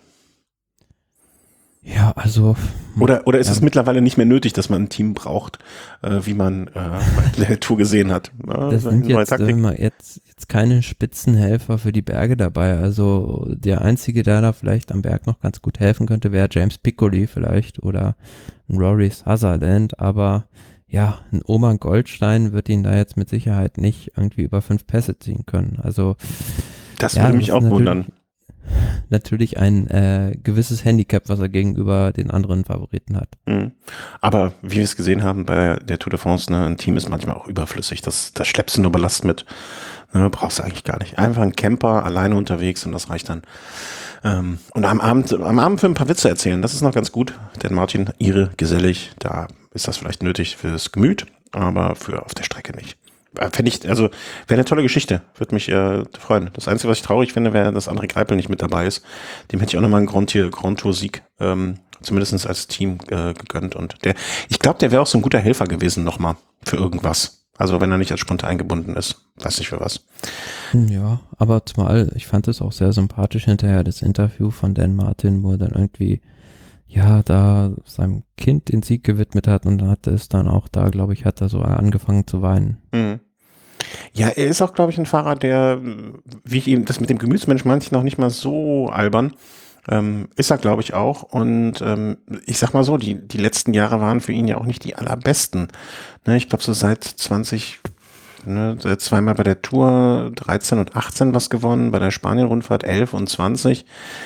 Ja, also. Oder, oder ist ja. es mittlerweile nicht mehr nötig, dass man ein Team braucht, äh, wie man äh, bei der Tour gesehen hat? Ja, das sind jetzt, immer jetzt, jetzt keine Spitzenhelfer für die Berge dabei. Also der Einzige, der da vielleicht am Berg noch ganz gut helfen könnte, wäre James Piccoli vielleicht oder ein Rory Sutherland. Aber ja, ein Oman Goldstein wird ihn da jetzt mit Sicherheit nicht irgendwie über fünf Pässe ziehen können. Also das ja, würde mich auch wundern. Natürlich ein äh, gewisses Handicap, was er gegenüber den anderen Favoriten hat. Mhm. Aber wie wir es gesehen haben bei der Tour de France, ne, ein Team ist manchmal auch überflüssig. Das, das schleppst du nur Ballast mit. Ne, brauchst du eigentlich gar nicht. Einfach ein Camper alleine unterwegs und das reicht dann. Ähm, und am Abend, am Abend für ein paar Witze erzählen, das ist noch ganz gut. Denn Martin, ihre gesellig, da ist das vielleicht nötig fürs Gemüt, aber für auf der Strecke nicht. Fände ich, also wäre eine tolle Geschichte, würde mich äh, freuen. Das Einzige, was ich traurig finde, wäre, dass André Greipel nicht mit dabei ist. Dem hätte ich auch nochmal einen Grand, Grand Tour-Sieg, ähm, zumindest als Team äh, gegönnt. Und der, ich glaube, der wäre auch so ein guter Helfer gewesen nochmal für irgendwas. Also wenn er nicht als Sprinter eingebunden ist, weiß nicht für was. Ja, aber zumal, ich fand es auch sehr sympathisch hinterher, das Interview von Dan Martin, wo er dann irgendwie ja, da seinem Kind den Sieg gewidmet hat und dann hat es dann auch da, glaube ich, hat er so angefangen zu weinen. Mhm. Ja, er ist auch, glaube ich, ein Fahrer, der, wie ich ihm, das mit dem Gemütsmensch manche noch nicht mal so albern, ähm, ist er, glaube ich, auch. Und ähm, ich sag mal so, die, die letzten Jahre waren für ihn ja auch nicht die allerbesten. Ne, ich glaube, so seit zwanzig, ne, zweimal bei der Tour, dreizehn und achtzehn was gewonnen, bei der Spanien-Rundfahrt elf und zwanzig.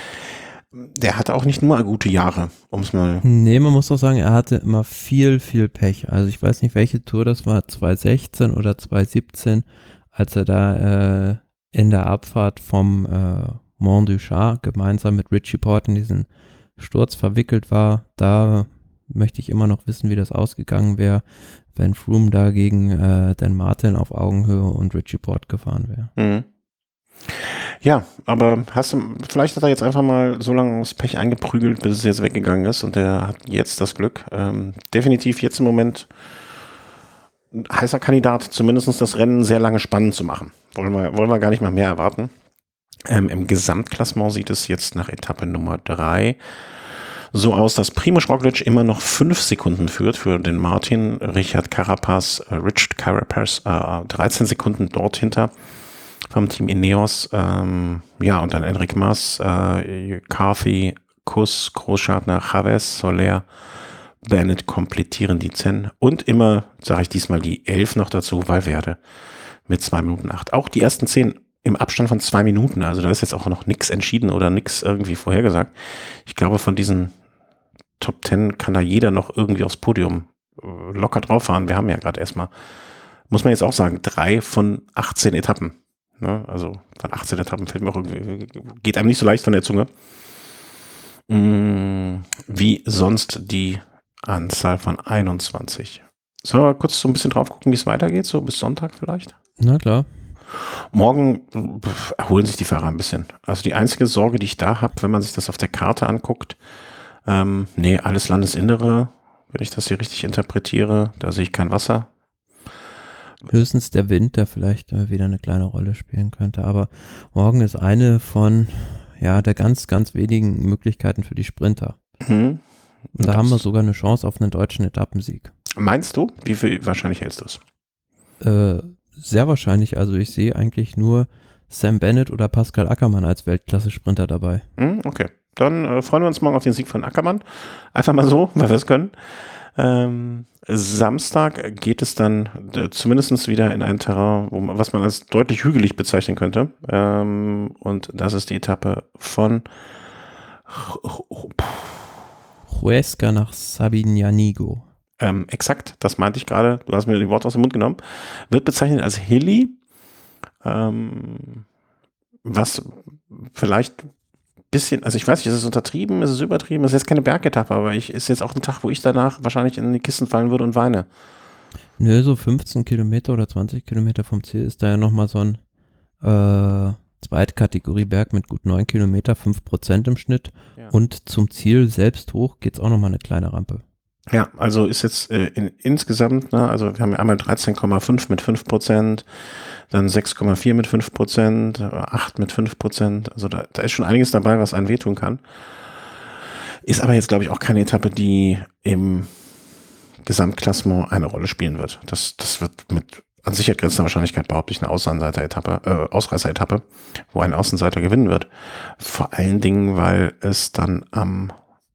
Der hatte auch nicht nur gute Jahre, um es mal. Nee, man muss doch sagen, er hatte immer viel, viel Pech. Also ich weiß nicht, welche Tour das war, zwanzig sechzehn oder zwanzig siebzehn, als er da äh, in der Abfahrt vom äh, Mont du Chat gemeinsam mit Richie Porte in diesen Sturz verwickelt war. Da möchte ich immer noch wissen, wie das ausgegangen wäre, wenn Froome da gegen äh, Dan Martin auf Augenhöhe und Richie Porte gefahren wäre. Mhm. Ja, aber hast du, vielleicht hat er jetzt einfach mal so lange das Pech eingeprügelt, bis es jetzt weggegangen ist und der hat jetzt das Glück. Ähm, definitiv jetzt im Moment ein heißer Kandidat, zumindest das Rennen sehr lange spannend zu machen. Wollen wir, wollen wir gar nicht mal mehr erwarten. Ähm, im Gesamtklassement sieht es jetzt nach Etappe Nummer drei so aus, dass Primož Roglič immer noch fünf Sekunden führt für den Martin, Richard Carapaz, äh, Richard Carapaz äh, dreizehn Sekunden dort hinter vom Team Ineos, ähm, ja, und dann Enric Mas, äh, Carthy, Kuss, Großschartner, Chavez, Soler, Bennett komplettieren die zehn und immer, sage ich diesmal, die elf noch dazu, Valverde mit zwei Minuten acht. Auch die ersten zehn im Abstand von zwei Minuten, also da ist jetzt auch noch nichts entschieden oder nichts irgendwie vorhergesagt. Ich glaube, von diesen Top zehn kann da jeder noch irgendwie aufs Podium äh, locker drauf fahren. Wir haben ja gerade erstmal, muss man jetzt auch sagen, drei von achtzehn Etappen. Ne, also von achtzehn Etappen fällt mir auch irgendwie, geht einem nicht so leicht von der Zunge. Mm, wie sonst die Anzahl von einundzwanzig. Sollen wir kurz so ein bisschen drauf gucken, wie es weitergeht, so bis Sonntag vielleicht? Na klar. Morgen erholen sich die Fahrer ein bisschen. Also die einzige Sorge, die ich da habe, wenn man sich das auf der Karte anguckt, ähm, nee, alles Landesinnere, wenn ich das hier richtig interpretiere, da sehe ich kein Wasser. Höchstens der Wind, der vielleicht äh, wieder eine kleine Rolle spielen könnte. Aber morgen ist eine von ja der ganz, ganz wenigen Möglichkeiten für die Sprinter. Mhm. Und da das haben wir sogar eine Chance auf einen deutschen Etappensieg. Meinst du? Wie viel wahrscheinlich hältst du es? Äh, sehr wahrscheinlich. Also ich sehe eigentlich nur Sam Bennett oder Pascal Ackermann als Weltklasse-Sprinter dabei. Mhm, okay. dann äh, freuen wir uns morgen auf den Sieg von Ackermann. Einfach mal so, weil wir es können. Ähm, Samstag geht es dann äh, zumindest wieder in ein Terrain, wo man, was man als deutlich hügelig bezeichnen könnte. Ähm, und das ist die Etappe von Huesca nach Sabiñánigo. Ähm, exakt, das meinte ich gerade. Du hast mir die Worte aus dem Mund genommen. Wird bezeichnet als Hilly, ähm, was vielleicht ein bisschen, also ich weiß nicht, ist es untertrieben, ist es übertrieben, ist jetzt keine Bergetappe, aber ich ist jetzt auch ein Tag, wo ich danach wahrscheinlich in die Kisten fallen würde und weine. Nö, so fünfzehn Kilometer oder zwanzig Kilometer vom Ziel ist da ja nochmal so ein äh, Zweitkategorie Berg mit gut neun Kilometer, fünf Prozent im Schnitt. Ja. Und zum Ziel selbst hoch geht's auch nochmal eine kleine Rampe. Ja, also ist jetzt äh, in, insgesamt, ne, also wir haben ja einmal dreizehn Komma fünf mit fünf Prozent, dann sechs Komma vier mit fünf Prozent, acht mit fünf Prozent, also da, da ist schon einiges dabei, was einen wehtun kann. Ist aber jetzt, glaube ich, auch keine Etappe, die im Gesamtklassement eine Rolle spielen wird. Das, das wird mit an Sicherheit grenzender Wahrscheinlichkeit behaupte ich eine Außenseiter-Etappe, äh, Ausreißer-Etappe, wo ein Außenseiter gewinnen wird. Vor allen Dingen, weil es dann am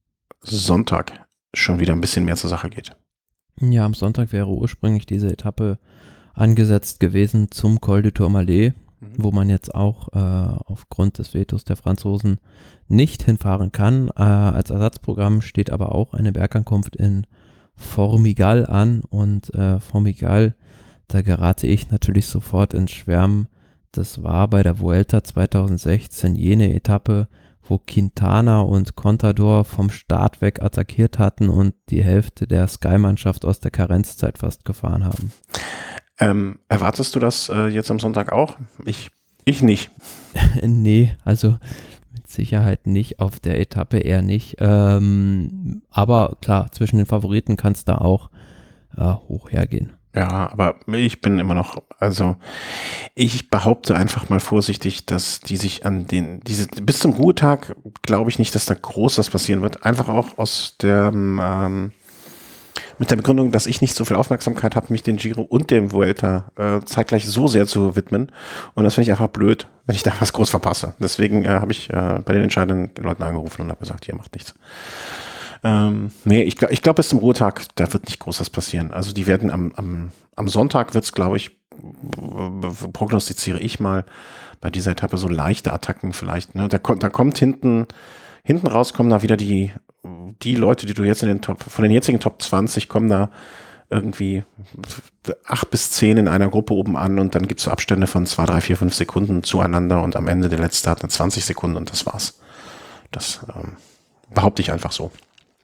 Sonntag schon wieder ein bisschen mehr zur Sache geht. Ja, am Sonntag wäre ursprünglich diese Etappe angesetzt gewesen zum Col du Tourmalet, mhm. wo man jetzt auch äh, aufgrund des Vetos der Franzosen nicht hinfahren kann. Äh, als Ersatzprogramm steht aber auch eine Bergankunft in Formigal an und äh, Formigal, da gerate ich natürlich sofort ins Schwärmen. Das war bei der Vuelta zweitausendsechzehn jene Etappe, wo Quintana und Contador vom Start weg attackiert hatten und die Hälfte der Sky-Mannschaft aus der Karenzzeit fast gefahren haben. Ähm, erwartest du das äh, jetzt am Sonntag auch? Ich, ich nicht. Nee, also mit Sicherheit nicht, auf der Etappe eher nicht. Ähm, aber klar, zwischen den Favoriten kann es da auch äh, hoch hergehen. Ja, aber ich bin immer noch, also ich behaupte einfach mal vorsichtig, dass die sich an den, diese, bis zum Ruhetag glaube ich nicht, dass da groß was passieren wird. Einfach auch aus der, ähm, mit der Begründung, dass ich nicht so viel Aufmerksamkeit habe, mich den Giro und dem Vuelta äh, zeitgleich so sehr zu widmen. Und das finde ich einfach blöd, wenn ich da was groß verpasse. Deswegen äh, habe ich äh, bei den entscheidenden Leuten angerufen und habe gesagt, hier macht nichts. Ähm, nee, ich, ich glaube, bis zum Ruhetag, da wird nicht groß was passieren. Also die werden am, am, am Sonntag wird's, glaube ich, prognostiziere ich mal, bei dieser Etappe so leichte Attacken vielleicht. Ne? Da, kommt, da kommt hinten, hinten raus kommen da wieder die, die Leute, die du jetzt in den Top, von den jetzigen Top zwanzig kommen da irgendwie acht bis zehn in einer Gruppe oben an und dann gibt's so Abstände von zwei, drei, vier, fünf Sekunden zueinander und am Ende der letzte hat eine zwanzig Sekunden und das war's. Das ähm, behaupte ich einfach so.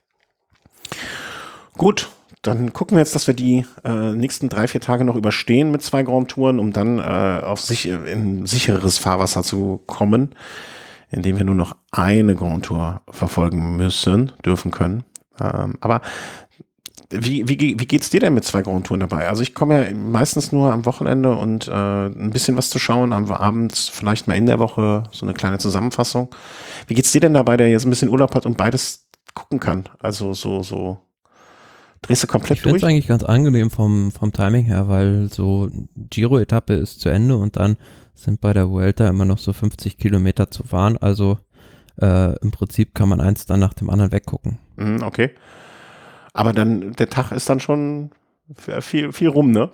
Gut, dann gucken wir jetzt, dass wir die äh, nächsten drei, vier Tage noch überstehen mit zwei Grand Touren, um dann äh, auf sich in sichereres Fahrwasser zu kommen, indem wir nur noch eine Grand Tour verfolgen müssen, dürfen können. Ähm, aber wie, wie, wie geht's dir denn mit zwei Grand Touren dabei? Also ich komme ja meistens nur am Wochenende und äh, ein bisschen was zu schauen, am Abends vielleicht mal in der Woche so eine kleine Zusammenfassung. Wie geht's dir denn dabei, der jetzt ein bisschen Urlaub hat und beides gucken kann? Also so, so drehst du komplett ich durch? Ich finde es eigentlich ganz angenehm vom, vom Timing her, weil so Giro-Etappe ist zu Ende und dann sind bei der Vuelta immer noch so fünfzig Kilometer zu fahren. Also äh, im Prinzip kann man eins dann nach dem anderen weggucken. Mm, okay. Aber dann, der Tag ist dann schon viel, viel rum, ne?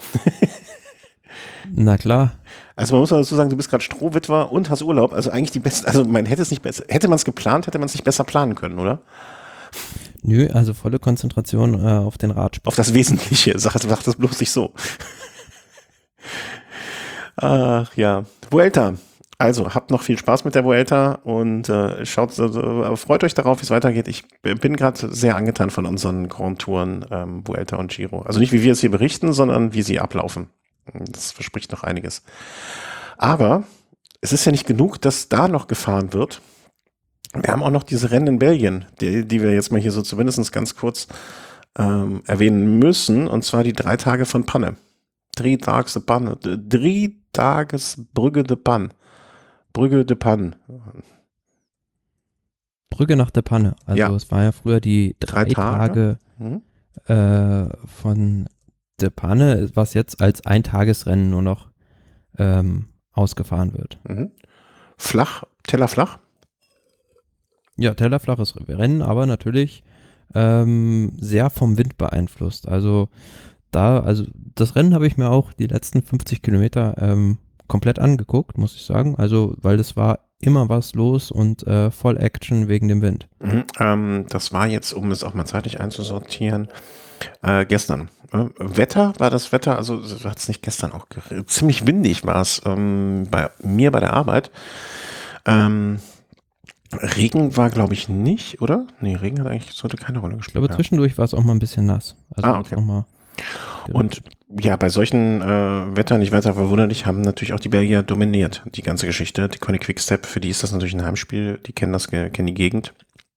Na klar. Also man muss dazu sagen, du bist gerade Strohwitwer und hast Urlaub. Also eigentlich die beste, also man hätte es nicht besser, hätte man es geplant, hätte man es nicht besser planen können, oder? Nö, also volle Konzentration äh, auf den Radsport. Auf das Wesentliche, sag, sag das bloß nicht so. Ach ja, Vuelta. Also habt noch viel Spaß mit der Vuelta und äh, schaut, äh, freut euch darauf, wie es weitergeht. Ich bin gerade sehr angetan von unseren Grand Touren ähm, Vuelta und Giro. Also nicht, wie wir es hier berichten, sondern wie sie ablaufen. Das verspricht noch einiges. Aber es ist ja nicht genug, dass da noch gefahren wird. Wir haben auch noch diese Rennen in Belgien, die, die wir jetzt mal hier so zumindest ganz kurz ähm, erwähnen müssen, und zwar die drei Tage von Panne. Drei Tages de Panne. Drei Tages Brügge de Panne. Brügge de Panne. Brügge nach der Panne. Also ja. Es war ja früher die drei, drei Tage, Tage hm? äh, von de Panne, was jetzt als Eintagesrennen nur noch ähm, ausgefahren wird. Mhm. Flach, Teller flach? Ja, tellerflaches Rennen, aber natürlich ähm, sehr vom Wind beeinflusst. Also da, also das Rennen habe ich mir auch die letzten fünfzig Kilometer ähm, komplett angeguckt, muss ich sagen. Also, weil es war immer was los und äh, voll Action wegen dem Wind. Mhm, ähm, das war jetzt, um es auch mal zeitlich einzusortieren, äh, gestern. Äh, Wetter, war das Wetter, also hat es nicht gestern auch, ger- ziemlich windig war es ähm, bei mir bei der Arbeit. Ähm, Regen war, glaube ich, nicht, oder? Nee, Regen hat eigentlich, sollte keine Rolle Ich gespielt glaube, haben. zwischendurch war es auch mal ein bisschen nass. Also Ah, hat okay. auch mal Und geregnet. ja, bei solchen äh, Wetter, nicht weiter verwunderlich, haben natürlich auch die Belgier dominiert, die ganze Geschichte. Die Conny Quickstep, für die ist das natürlich ein Heimspiel, die kennen das, ge- kennen die Gegend.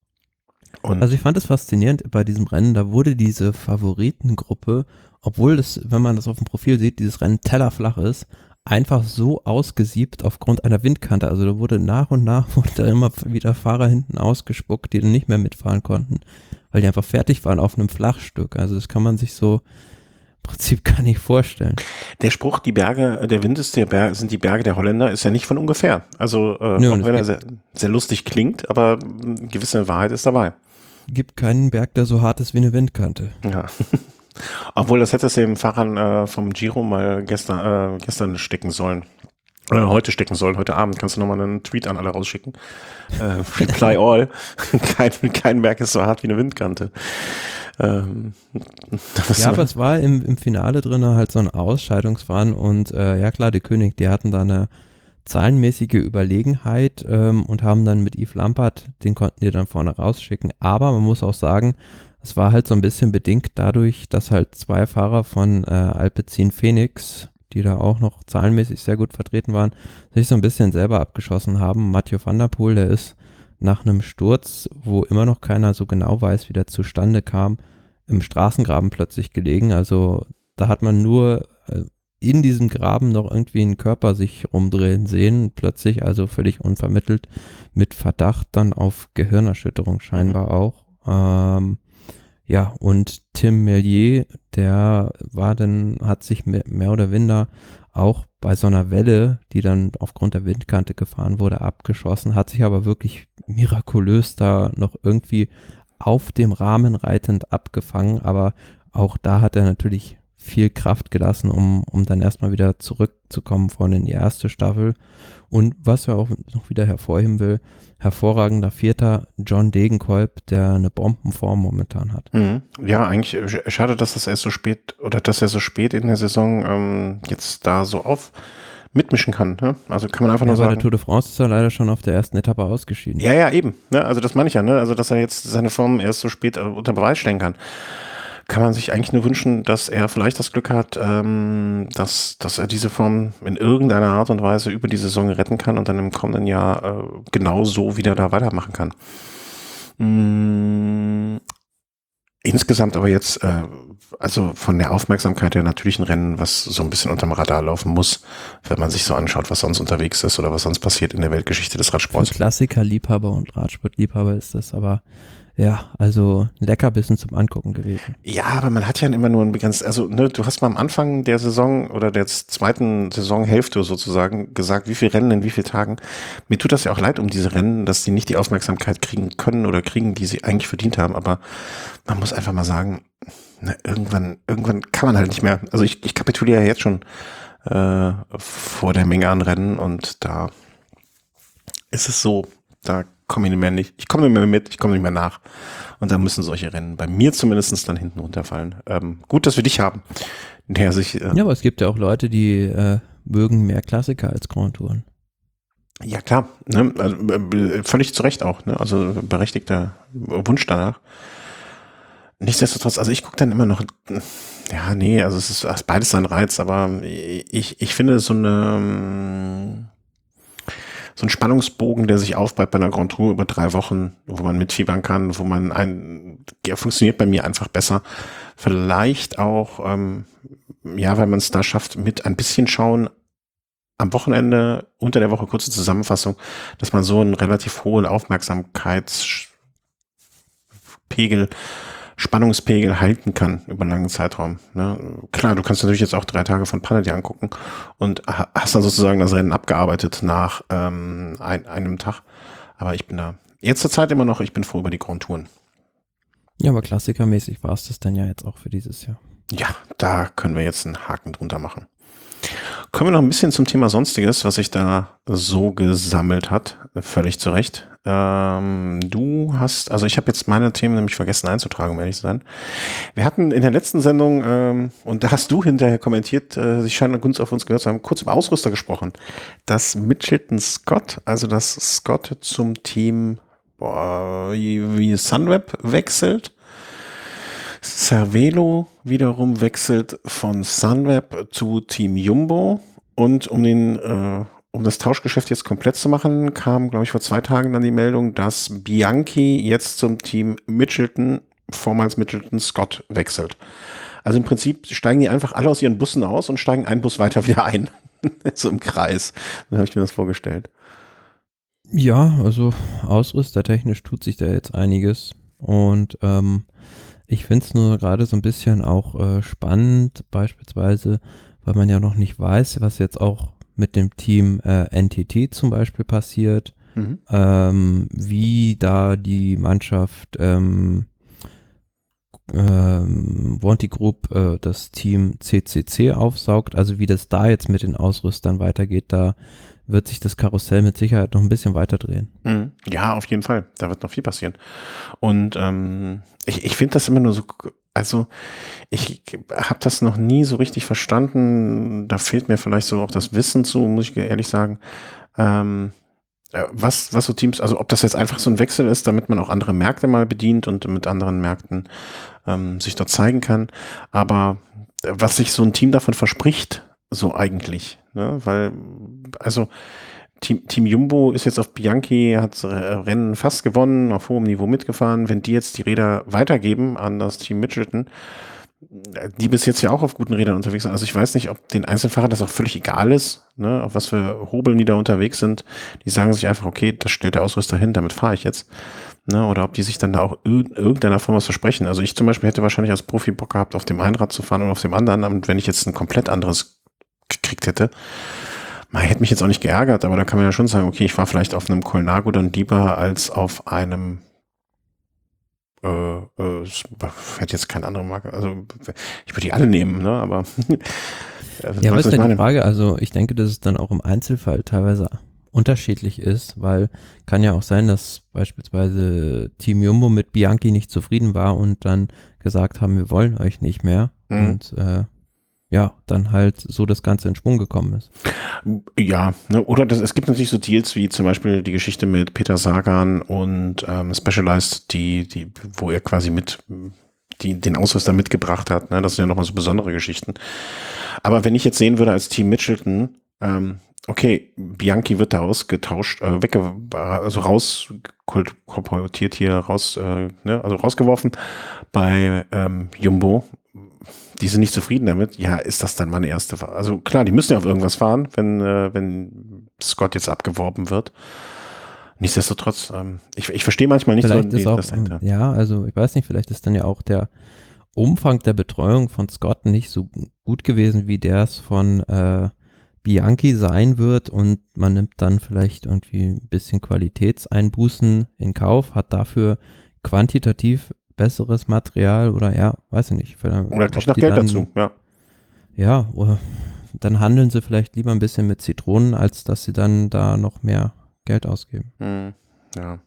Und Also ich fand es faszinierend bei diesem Rennen, da wurde diese Favoritengruppe, obwohl das, wenn man das auf dem Profil sieht, dieses Rennen tellerflach ist, einfach so ausgesiebt aufgrund einer Windkante. Also da wurde nach und nach wurde da immer wieder Fahrer hinten ausgespuckt, die dann nicht mehr mitfahren konnten, weil die einfach fertig waren auf einem Flachstück. Also das kann man sich so im Prinzip gar nicht vorstellen. der Spruch, die Berge, der Wind ist der Berg, sind die Berge der Holländer, ist ja nicht von ungefähr. Also äh, Nö, auch und es wenn er gibt, sehr, sehr lustig klingt, aber eine gewisse Wahrheit ist dabei. gibt keinen Berg, der so hart ist wie eine Windkante. Ja. Obwohl, das hättest du dem Fahrern äh, vom Giro mal gestern, äh, gestern stecken sollen. Äh, heute stecken sollen, heute Abend. Kannst du nochmal einen Tweet an alle rausschicken. Äh, reply all. kein, kein Berg ist so hart wie eine Windkante. Ähm, was Ja, aber es war im, im Finale drin halt so ein Ausscheidungsfahren und äh, ja klar, die König, die hatten da eine zahlenmäßige Überlegenheit ähm, und haben dann mit Yves Lampert, den konnten die dann vorne rausschicken. Aber man muss auch sagen, es war halt so ein bisschen bedingt dadurch, dass halt zwei Fahrer von äh, Alpecin Phoenix, die da auch noch zahlenmäßig sehr gut vertreten waren, sich so ein bisschen selber abgeschossen haben. Mathieu van der Poel, der ist nach einem Sturz, wo immer noch keiner so genau weiß, wie der zustande kam, im Straßengraben plötzlich gelegen. Also da hat man nur äh, in diesem Graben noch irgendwie einen Körper sich rumdrehen sehen, plötzlich, also völlig unvermittelt, mit Verdacht dann auf Gehirnerschütterung scheinbar auch. Ähm, ja, und Tim Merlier, der war dann, hat sich mehr, mehr oder minder auch bei so einer Welle, die dann aufgrund der Windkante gefahren wurde, abgeschossen, hat sich aber wirklich mirakulös da noch irgendwie auf dem Rahmen reitend abgefangen, aber auch da hat er natürlich viel Kraft gelassen, um, um dann erstmal wieder zurückzukommen vorne in die erste Staffel. Und was er auch noch wieder hervorheben will, hervorragender Vierter John Degenkolb, der eine Bombenform momentan hat. Mhm. Ja, eigentlich sch- schade, dass das erst so spät oder dass er so spät in der Saison ähm, jetzt da so auf mitmischen kann. Ne? Also kann man einfach Ja, nur bei der sagen. Tour de France ist er leider schon auf der ersten Etappe ausgeschieden. Ja, ja, eben. Ne? Also das meine ich ja. Ne? Also dass er jetzt seine Form erst so spät äh, unter Beweis stellen kann. Kann man sich eigentlich nur wünschen, dass er vielleicht das Glück hat, ähm, dass, dass er diese Form in irgendeiner Art und Weise über die Saison retten kann und dann im kommenden Jahr äh, genau so wieder da weitermachen kann. Mm, insgesamt aber jetzt, äh, also von der Aufmerksamkeit her natürlich ein Rennen, was so ein bisschen unterm Radar laufen muss, wenn man sich so anschaut, was sonst unterwegs ist oder was sonst passiert in der Weltgeschichte des Für Radsports. Klassikerliebhaber und Radsportliebhaber ist das aber, ja, also ein Leckerbissen zum Angucken gewesen. Ja, aber man hat ja immer nur ein begrenzt, also ne, du hast mal am Anfang der Saison oder der zweiten Saisonhälfte sozusagen gesagt, wie viele Rennen in wie vielen Tagen. Mir tut das ja auch leid um diese Rennen, dass die nicht die Aufmerksamkeit kriegen können oder kriegen, die sie eigentlich verdient haben, aber man muss einfach mal sagen, na, irgendwann, irgendwann kann man halt nicht mehr. Also ich, ich kapituliere ja jetzt schon äh, vor der Menge an Rennen und da ist es so, da komme ich nicht mehr nicht, ich komme nicht mehr mit, ich komme nicht mehr nach. Und da müssen solche Rennen bei mir zumindest dann hinten runterfallen. Ähm, gut, dass wir dich haben, der sich, äh, Ja, aber es gibt ja auch Leute, die äh, mögen mehr Klassiker als Grand Touren. ja klar, ne, also, äh, völlig zu Recht auch, ne, also berechtigter Wunsch danach. Nichtsdestotrotz, also ich gucke dann immer noch, ja, nee, also es ist, es ist beides sein Reiz, aber ich, ich finde so eine, so ein Spannungsbogen, der sich aufbaut bei einer Grand Tour über drei Wochen, wo man mitfiebern kann, wo man ein, ja, funktioniert bei mir einfach besser. Vielleicht auch, ähm, ja, weil man es da schafft, mit ein bisschen schauen am Wochenende, unter der Woche kurze Zusammenfassung, dass man so einen relativ hohen Aufmerksamkeitspegel, Spannungspegel halten kann über einen langen Zeitraum. Ne? Klar, du kannst natürlich jetzt auch drei Tage von Panne dir angucken und hast dann sozusagen das Rennen abgearbeitet nach ähm, ein, einem Tag. Aber ich bin da Jetzt zur Zeit immer noch, ich bin froh über die Grand Touren. Ja, aber klassikermäßig war es das dann ja jetzt auch für dieses Jahr. Ja, da können wir jetzt einen Haken drunter machen. Kommen wir noch ein bisschen zum Thema Sonstiges, was sich da so gesammelt hat. Völlig zu Recht. Ähm, du hast, also ich habe jetzt meine Themen nämlich vergessen einzutragen, um ehrlich zu sein. Wir hatten in der letzten Sendung, ähm, und da hast du hinterher kommentiert, äh, sie scheinen uns auf uns gehört zu haben, kurz über Ausrüster gesprochen. Dass Mitchelton Scott, also dass Scott zum Team boah, wie, wie Sunweb wechselt. Cervelo wiederum wechselt von Sunweb zu Team Jumbo und um den äh, um das Tauschgeschäft jetzt komplett zu machen, kam, glaube ich, vor zwei Tagen dann die Meldung, dass Bianchi jetzt zum Team Mitchelton, vormals Mitchelton Scott, wechselt. Also im Prinzip steigen die einfach alle aus ihren Bussen aus und steigen einen Bus weiter wieder ein. So im Kreis. Dann habe ich mir das vorgestellt. Ja, also ausrüstertechnisch tut sich da jetzt einiges und ähm, ich finde es nur gerade so ein bisschen auch äh, spannend, beispielsweise, weil man ja noch nicht weiß, was jetzt auch mit dem Team äh, N T T zum Beispiel passiert, mhm. ähm, wie da die Mannschaft ähm, ähm, Wanty Group äh, das Team C C C aufsaugt, also wie das da jetzt mit den Ausrüstern weitergeht, da wird sich das Karussell mit Sicherheit noch ein bisschen weiter drehen. Mhm. Ja, auf jeden Fall. Da wird noch viel passieren. Und ähm, ich, ich finde das immer nur so, also ich habe das noch nie so richtig verstanden. Da fehlt mir vielleicht so auch das Wissen zu, muss ich ehrlich sagen. Ähm, was, was so Teams, also ob das jetzt einfach so ein Wechsel ist, damit man auch andere Märkte mal bedient und mit anderen Märkten ähm, sich dort zeigen kann. Aber was sich so ein Team davon verspricht, so eigentlich, ne? Weil, also Team, Team Jumbo ist jetzt auf Bianchi, hat Rennen fast gewonnen, auf hohem Niveau mitgefahren. Wenn die jetzt die Räder weitergeben an das Team Mitchelton, die bis jetzt ja auch auf guten Rädern unterwegs sind. Also ich weiß nicht, ob den Einzelfahrern das auch völlig egal ist, ne? Auf was für Hobeln die da unterwegs sind. Die sagen sich einfach, okay, das stellt der Ausrüster hin, damit fahre ich jetzt. Ne? Oder ob die sich dann da auch in irgendeiner Form was versprechen. Also ich zum Beispiel hätte wahrscheinlich als Profi Bock gehabt, auf dem einen Rad zu fahren und auf dem anderen. Und wenn ich jetzt ein komplett anderes gekriegt hätte, man hätte mich jetzt auch nicht geärgert, aber da kann man ja schon sagen, okay, ich war vielleicht auf einem Colnago dann lieber als auf einem äh, äh, ich hätte jetzt keine andere Marke, also ich würde die alle nehmen, ne, aber ja, was ist denn die Frage? Also ich denke, dass es dann auch im Einzelfall teilweise unterschiedlich ist, weil kann ja auch sein, dass beispielsweise Team Jumbo mit Bianchi nicht zufrieden war und dann gesagt haben, wir wollen euch nicht mehr mhm. und äh, ja, dann halt so das Ganze in Schwung gekommen ist. Ja, ne, oder das, es gibt natürlich so Deals wie zum Beispiel die Geschichte mit Peter Sagan und ähm, Specialized, die, die, wo er quasi mit die, den Ausrüster mitgebracht hat. Ne? Das sind ja nochmal so besondere Geschichten. Aber wenn ich jetzt sehen würde als Team Mitchelton, ähm, okay, Bianchi wird da ausgetauscht, äh, wegge also rauskolportiert hier, raus, äh, ne, also rausgeworfen bei ähm, Jumbo. Die sind nicht zufrieden damit. Ja, ist das dann meine erste Fahrt? Also klar, die müssen ja auf irgendwas fahren, wenn äh, wenn Scott jetzt abgeworben wird. Nichtsdestotrotz, ähm, ich, ich verstehe manchmal nicht vielleicht so ist auch, das dahinter. Ja, also ich weiß nicht, vielleicht ist dann ja auch der Umfang der Betreuung von Scott nicht so gut gewesen, wie der es von äh, Bianchi sein wird und man nimmt dann vielleicht irgendwie ein bisschen Qualitätseinbußen in Kauf, hat dafür quantitativ besseres Material oder ja, weiß ich nicht. Oder gleich noch Geld dann, dazu, ja. Ja, oder dann handeln sie vielleicht lieber ein bisschen mit Zitronen, als dass sie dann da noch mehr Geld ausgeben. Hm, ja.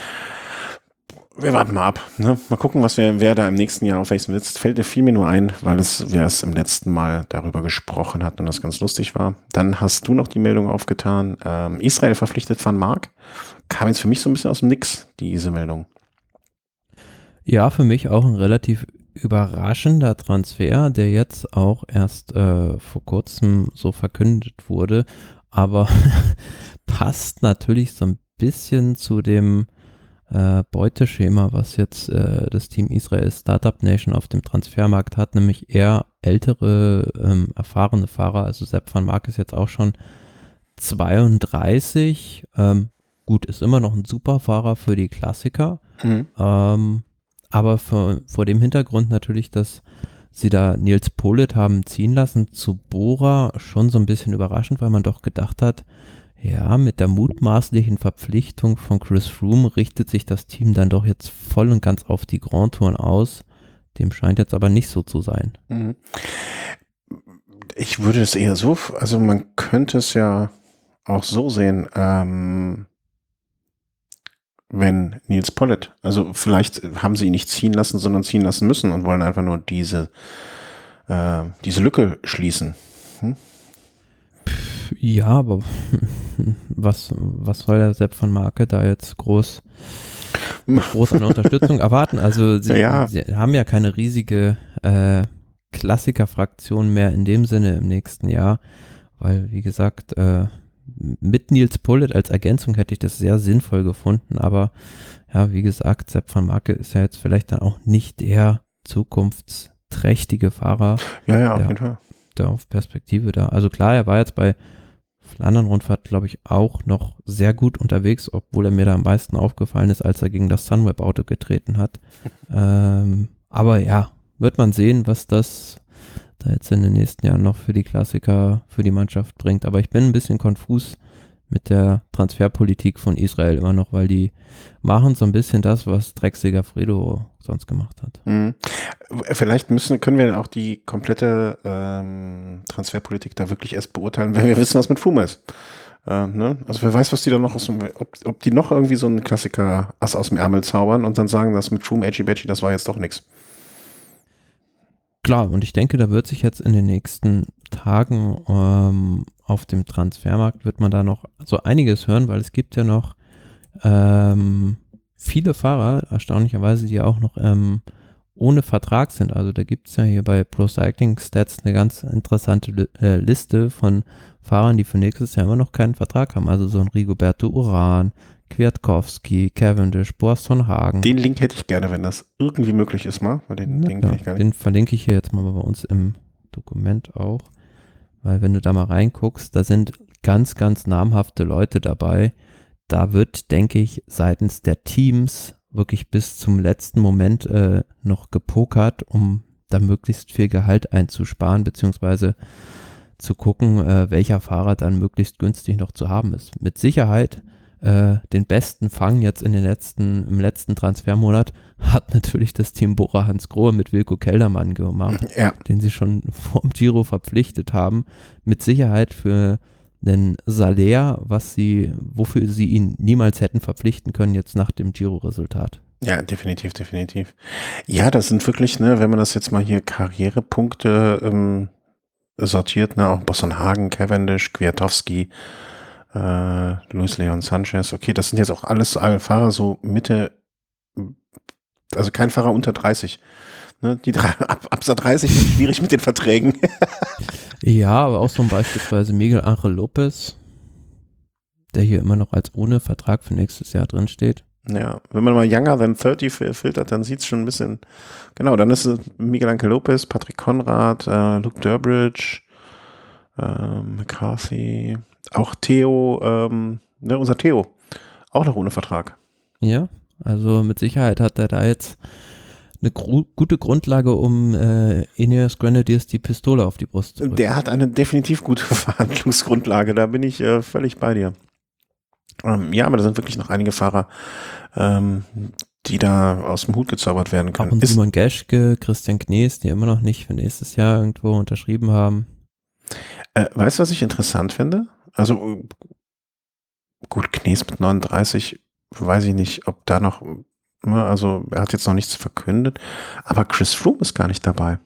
Wir warten mal ab. Ne? Mal gucken, was wir, wer da im nächsten Jahr auf welchem sitzt. Fällt fiel mir nur ein, weil es, wir es im letzten Mal darüber gesprochen hatten und das ganz lustig war. Dann hast du noch die Meldung aufgetan. Ähm, Israel verpflichtet Van Mark. Kam jetzt für mich so ein bisschen aus dem Nix, diese Meldung. Ja, für mich auch ein relativ überraschender Transfer, der jetzt auch erst äh, vor kurzem so verkündet wurde, aber passt natürlich so ein bisschen zu dem äh, Beuteschema, was jetzt äh, das Team Israel Startup Nation auf dem Transfermarkt hat, nämlich eher ältere, ähm, erfahrene Fahrer, also Sepp van Mark ist jetzt auch schon zweiunddreißig, ähm, gut, ist immer noch ein super Fahrer für die Klassiker, mhm. ähm, aber vor, vor dem Hintergrund natürlich, dass sie da Nils Politt haben ziehen lassen zu Bora, schon so ein bisschen überraschend, weil man doch gedacht hat, Ja, mit der mutmaßlichen Verpflichtung von Chris Froome richtet sich das Team dann doch jetzt voll und ganz auf die Grand Touren aus. Dem scheint jetzt aber nicht so zu sein. Mhm. Ich würde es eher so, also man könnte es ja auch so sehen, ähm, wenn Nils Pollitt, also vielleicht haben sie ihn nicht ziehen lassen, sondern ziehen lassen müssen und wollen einfach nur diese, äh, diese Lücke schließen. Hm? Ja, aber was, was soll der Sepp von Marke da jetzt groß, groß an Unterstützung erwarten? Also sie, Ja. sie haben ja keine riesige äh, Klassikerfraktion mehr in dem Sinne im nächsten Jahr, weil wie gesagt, äh, mit Nils Pollitt als Ergänzung hätte ich das sehr sinnvoll gefunden, aber ja, wie gesagt, Sepp von Marke ist ja jetzt vielleicht dann auch nicht der zukunftsträchtige Fahrer, Ja, ja, auf der, jeden Fall. der auf Perspektive da. Also klar, er war jetzt bei Flandern-Rundfahrt, glaube ich, auch noch sehr gut unterwegs, obwohl er mir da am meisten aufgefallen ist, als er gegen das Sunweb-Auto getreten hat. ähm, aber ja, wird man sehen, was das da jetzt in den nächsten Jahren noch für die Klassiker, für die Mannschaft bringt. Aber ich bin ein bisschen konfus mit der Transferpolitik von Israel immer noch, weil die machen so ein bisschen das, was Drexiger Fredo sonst gemacht hat. Mhm. Vielleicht müssen, können wir auch die komplette ähm, Transferpolitik da wirklich erst beurteilen, wenn wir wissen, was mit Froome ist. Äh, ne? Also wer weiß, was die da noch aus dem, ob, ob die noch irgendwie so einen Klassiker Ass aus dem Ärmel zaubern und dann sagen, dass mit Froome, Edgy Badgy, das war jetzt doch nichts. Klar, und ich denke, da wird sich jetzt in den nächsten Tagen ähm, auf dem Transfermarkt wird man da noch so einiges hören, weil es gibt ja noch ähm, viele Fahrer, erstaunlicherweise, die auch noch ähm, ohne Vertrag sind. Also da gibt es ja hier bei Pro Cycling Stats eine ganz interessante Li äh, Liste von Fahrern, die für nächstes Jahr immer noch keinen Vertrag haben. Also so ein Rigoberto Uran, Kwiatkowski, Cavendish, Boasson Hagen. Den Link hätte ich gerne, wenn das irgendwie möglich ist, mal. Weil den, Na den, klar, kann ich gar nicht. den verlinke ich hier jetzt mal bei uns im Dokument auch. Weil wenn du da mal reinguckst, da sind ganz, ganz namhafte Leute dabei. Da wird, denke ich, seitens der Teams wirklich bis zum letzten Moment äh, noch gepokert, um da möglichst viel Gehalt einzusparen, beziehungsweise zu gucken, äh, welcher Fahrer dann möglichst günstig noch zu haben ist. Mit Sicherheit äh, den besten Fang jetzt in den letzten, im letzten Transfermonat hat natürlich das Team Bora Hansgrohe mit Wilko Keldermann gemacht, Ja. den sie schon vorm Giro verpflichtet haben. Mit Sicherheit für den Salär, was sie, wofür sie ihn niemals hätten verpflichten können, jetzt nach dem Giro-Resultat. Ja, definitiv, definitiv. Ja, das sind wirklich, ne, wenn man das jetzt mal hier Karrierepunkte ähm, sortiert, ne, auch Boasson Hagen, Cavendish, Kwiatkowski, äh, Luis Leon Sanchez, okay, das sind jetzt auch alles alle Fahrer so Mitte, also kein Fahrer unter dreißig. Ne, die drei, ab, ab dreißig ist schwierig mit den Verträgen. Ja, aber auch so beispielsweise Miguel Angel Lopez, der hier immer noch als ohne Vertrag für nächstes Jahr drin steht. Ja, wenn man mal Younger Than dreißig filtert, dann sieht es schon ein bisschen, genau, dann ist es Miguel Angel Lopez, Patrick Conrad, äh, Luke Durbridge, äh, McCarthy, auch Theo, ähm, ne, unser Theo, auch noch ohne Vertrag. Ja, also mit Sicherheit hat er da jetzt eine gru- gute Grundlage, um äh, Ineos Grenadiers die Pistole auf die Brust zu drücken. Der hat eine definitiv gute Verhandlungsgrundlage, da bin ich äh, völlig bei dir. Ähm, ja, aber da sind wirklich noch einige Fahrer, ähm, die da aus dem Hut gezaubert werden können. Auch ein Ist, Simon Geschke, Christian Knees, die immer noch nicht für nächstes Jahr irgendwo unterschrieben haben. äh, weißt du, was ich interessant finde? Also gut, Knees mit neununddreißig, weiß ich nicht, ob da noch, ne, also er hat jetzt noch nichts verkündet, aber Chris Froome ist gar nicht dabei.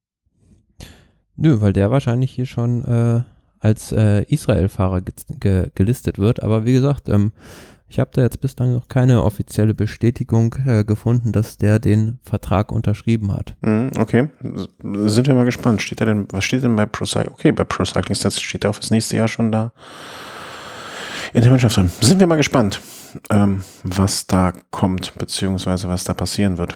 Nö, weil der wahrscheinlich hier schon äh, als äh, Israel-Fahrer ge ge gelistet wird. Aber wie gesagt, ähm, ich habe da jetzt bislang noch keine offizielle Bestätigung äh, gefunden, dass der den Vertrag unterschrieben hat. Mhm, okay, sind wir mal gespannt. Steht da denn, was steht denn bei Pro Cycling? Okay, bei Pro Cycling Stats steht er auch fürs nächste Jahr schon da in der Mannschaft drin. Sind wir mal gespannt, ähm, was da kommt, beziehungsweise was da passieren wird.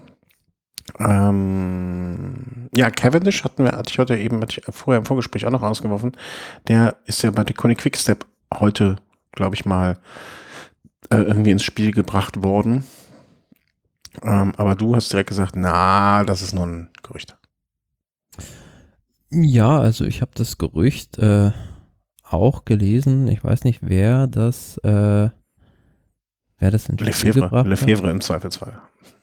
Ähm, ja, Cavendish hatten wir, hatte ich heute eben, hatte ich vorher im Vorgespräch auch noch ausgeworfen. Der ist ja bei Deconic Quickstep heute, glaube ich mal, äh, irgendwie ins Spiel gebracht worden. Ähm, aber du hast direkt gesagt, na, das ist nur ein Gerücht. Ja, also ich habe das Gerücht äh, auch gelesen, ich weiß nicht, wer das, äh, wer das ins Spiel Lefebvre, gebracht hat. Lefebvre im Zweifelsfall.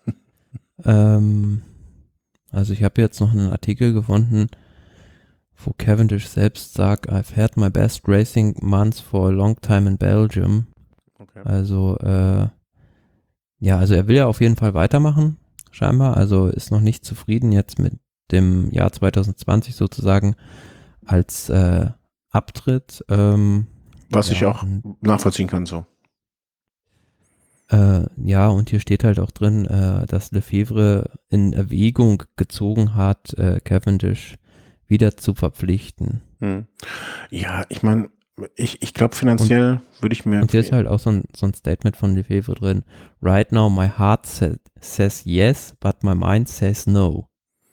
Ähm, also ich habe jetzt noch einen Artikel gefunden, wo Cavendish selbst sagt, I've had my best racing months for a long time in Belgium. Okay. Also, äh, ja, also er will ja auf jeden Fall weitermachen, scheinbar. Also ist noch nicht zufrieden jetzt mit dem Jahr zwanzig zwanzig sozusagen als äh, Abtritt. Ähm, Was ja, ich auch und, nachvollziehen kann, so. äh, ja, und hier steht halt auch drin, äh, dass Lefebvre in Erwägung gezogen hat, äh, Cavendish wieder zu verpflichten. Hm. Ja, ich meine, ich, ich glaube, finanziell würde ich mir. Und hier ist halt auch so ein, so ein Statement von Lefebvre drin. Right now my heart sa- says yes, but my mind says no.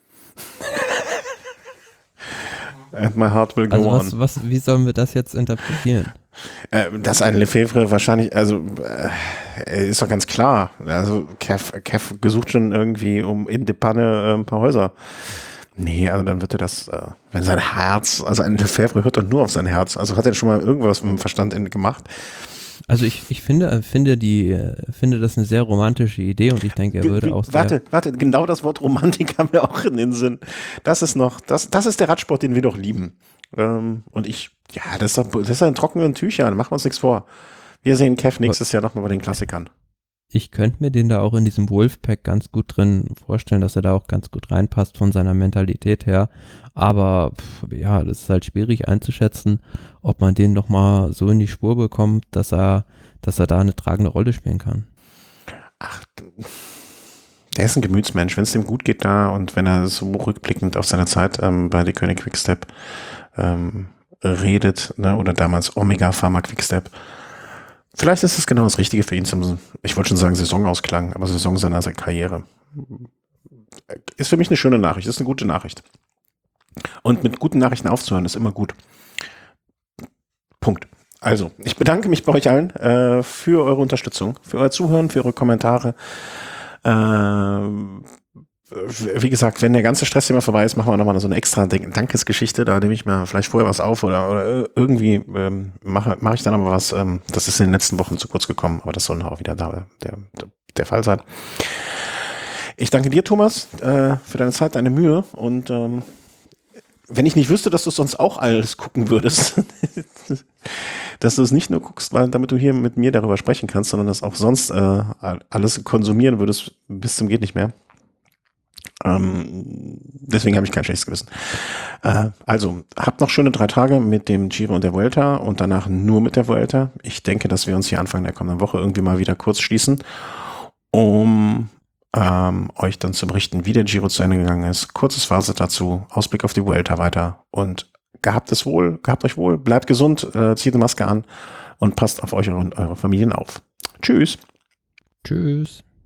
And my heart will go Also on. was, was, wie sollen wir das jetzt interpretieren? Äh, dass ein Lefebvre wahrscheinlich, also äh, ist doch ganz klar. Also Kev, Kev gesucht schon irgendwie um in die Panne äh, ein paar Häuser. Nee, also dann wird er das, äh, wenn sein Herz, also ein Lefebvre hört doch nur auf sein Herz. Also hat er schon mal irgendwas mit dem Verstand gemacht. Also ich, ich finde, finde die, äh, finde das eine sehr romantische Idee und ich denke, er Wie- würde wie- auch sehr, Warte, warte, genau das Wort Romantik haben wir auch in den Sinn. Das ist noch, das, das ist der Radsport, den wir doch lieben. Ähm, und ich, ja, das ist doch, das ist ein trockenen Tüchern, machen wir uns nichts vor. Wir sehen Kev nächstes Jahr nochmal bei den Klassikern. ich könnte mir den da auch in diesem Wolfpack ganz gut drin vorstellen, dass er da auch ganz gut reinpasst von seiner Mentalität her. Aber pff, ja, das ist halt schwierig einzuschätzen, ob man den nochmal so in die Spur bekommt, dass er, dass er da eine tragende Rolle spielen kann. Ach, der ist ein Gemütsmensch, wenn es dem gut geht da und wenn er so rückblickend auf seine Zeit ähm, bei der König Quickstep ähm, redet, ne, oder damals Omega Pharma Quickstep. Vielleicht ist es genau das Richtige für ihn zum, ich wollte schon sagen Saisonausklang, aber Saison seiner Karriere. Ist für mich eine schöne Nachricht, ist eine gute Nachricht. Und mit guten Nachrichten aufzuhören ist immer gut. Punkt. Also, ich bedanke mich bei euch allen äh, für eure Unterstützung, für euer Zuhören, für eure Kommentare. Äh, wie gesagt, wenn der ganze Stress hier mal vorbei ist, machen wir nochmal so eine extra Dankesgeschichte. Da nehme ich mir vielleicht vorher was auf oder, oder irgendwie ähm, mache, mache ich dann aber was. Ähm, das ist in den letzten Wochen zu kurz gekommen, aber das soll auch wieder da der, der, der Fall sein. Ich danke dir, Thomas, äh, für deine Zeit, deine Mühe und ähm, wenn ich nicht wüsste, dass du sonst auch alles gucken würdest, dass du es nicht nur guckst, weil damit du hier mit mir darüber sprechen kannst, sondern das auch sonst äh, alles konsumieren würdest bis zum geht nicht mehr. Ähm, deswegen habe ich kein schlechtes Gewissen. Äh, also, habt noch schöne drei Tage mit dem Giro und der Vuelta und danach nur mit der Vuelta. Ich denke, dass wir uns hier Anfang der kommenden Woche irgendwie mal wieder kurz schließen, um ähm, euch dann zu berichten, wie der Giro zu Ende gegangen ist. Kurzes Fazit dazu, Ausblick auf die Vuelta weiter und gehabt es wohl, gehabt euch wohl, bleibt gesund, äh, zieht eine Maske an und passt auf euch und eure Familien auf. Tschüss. Tschüss.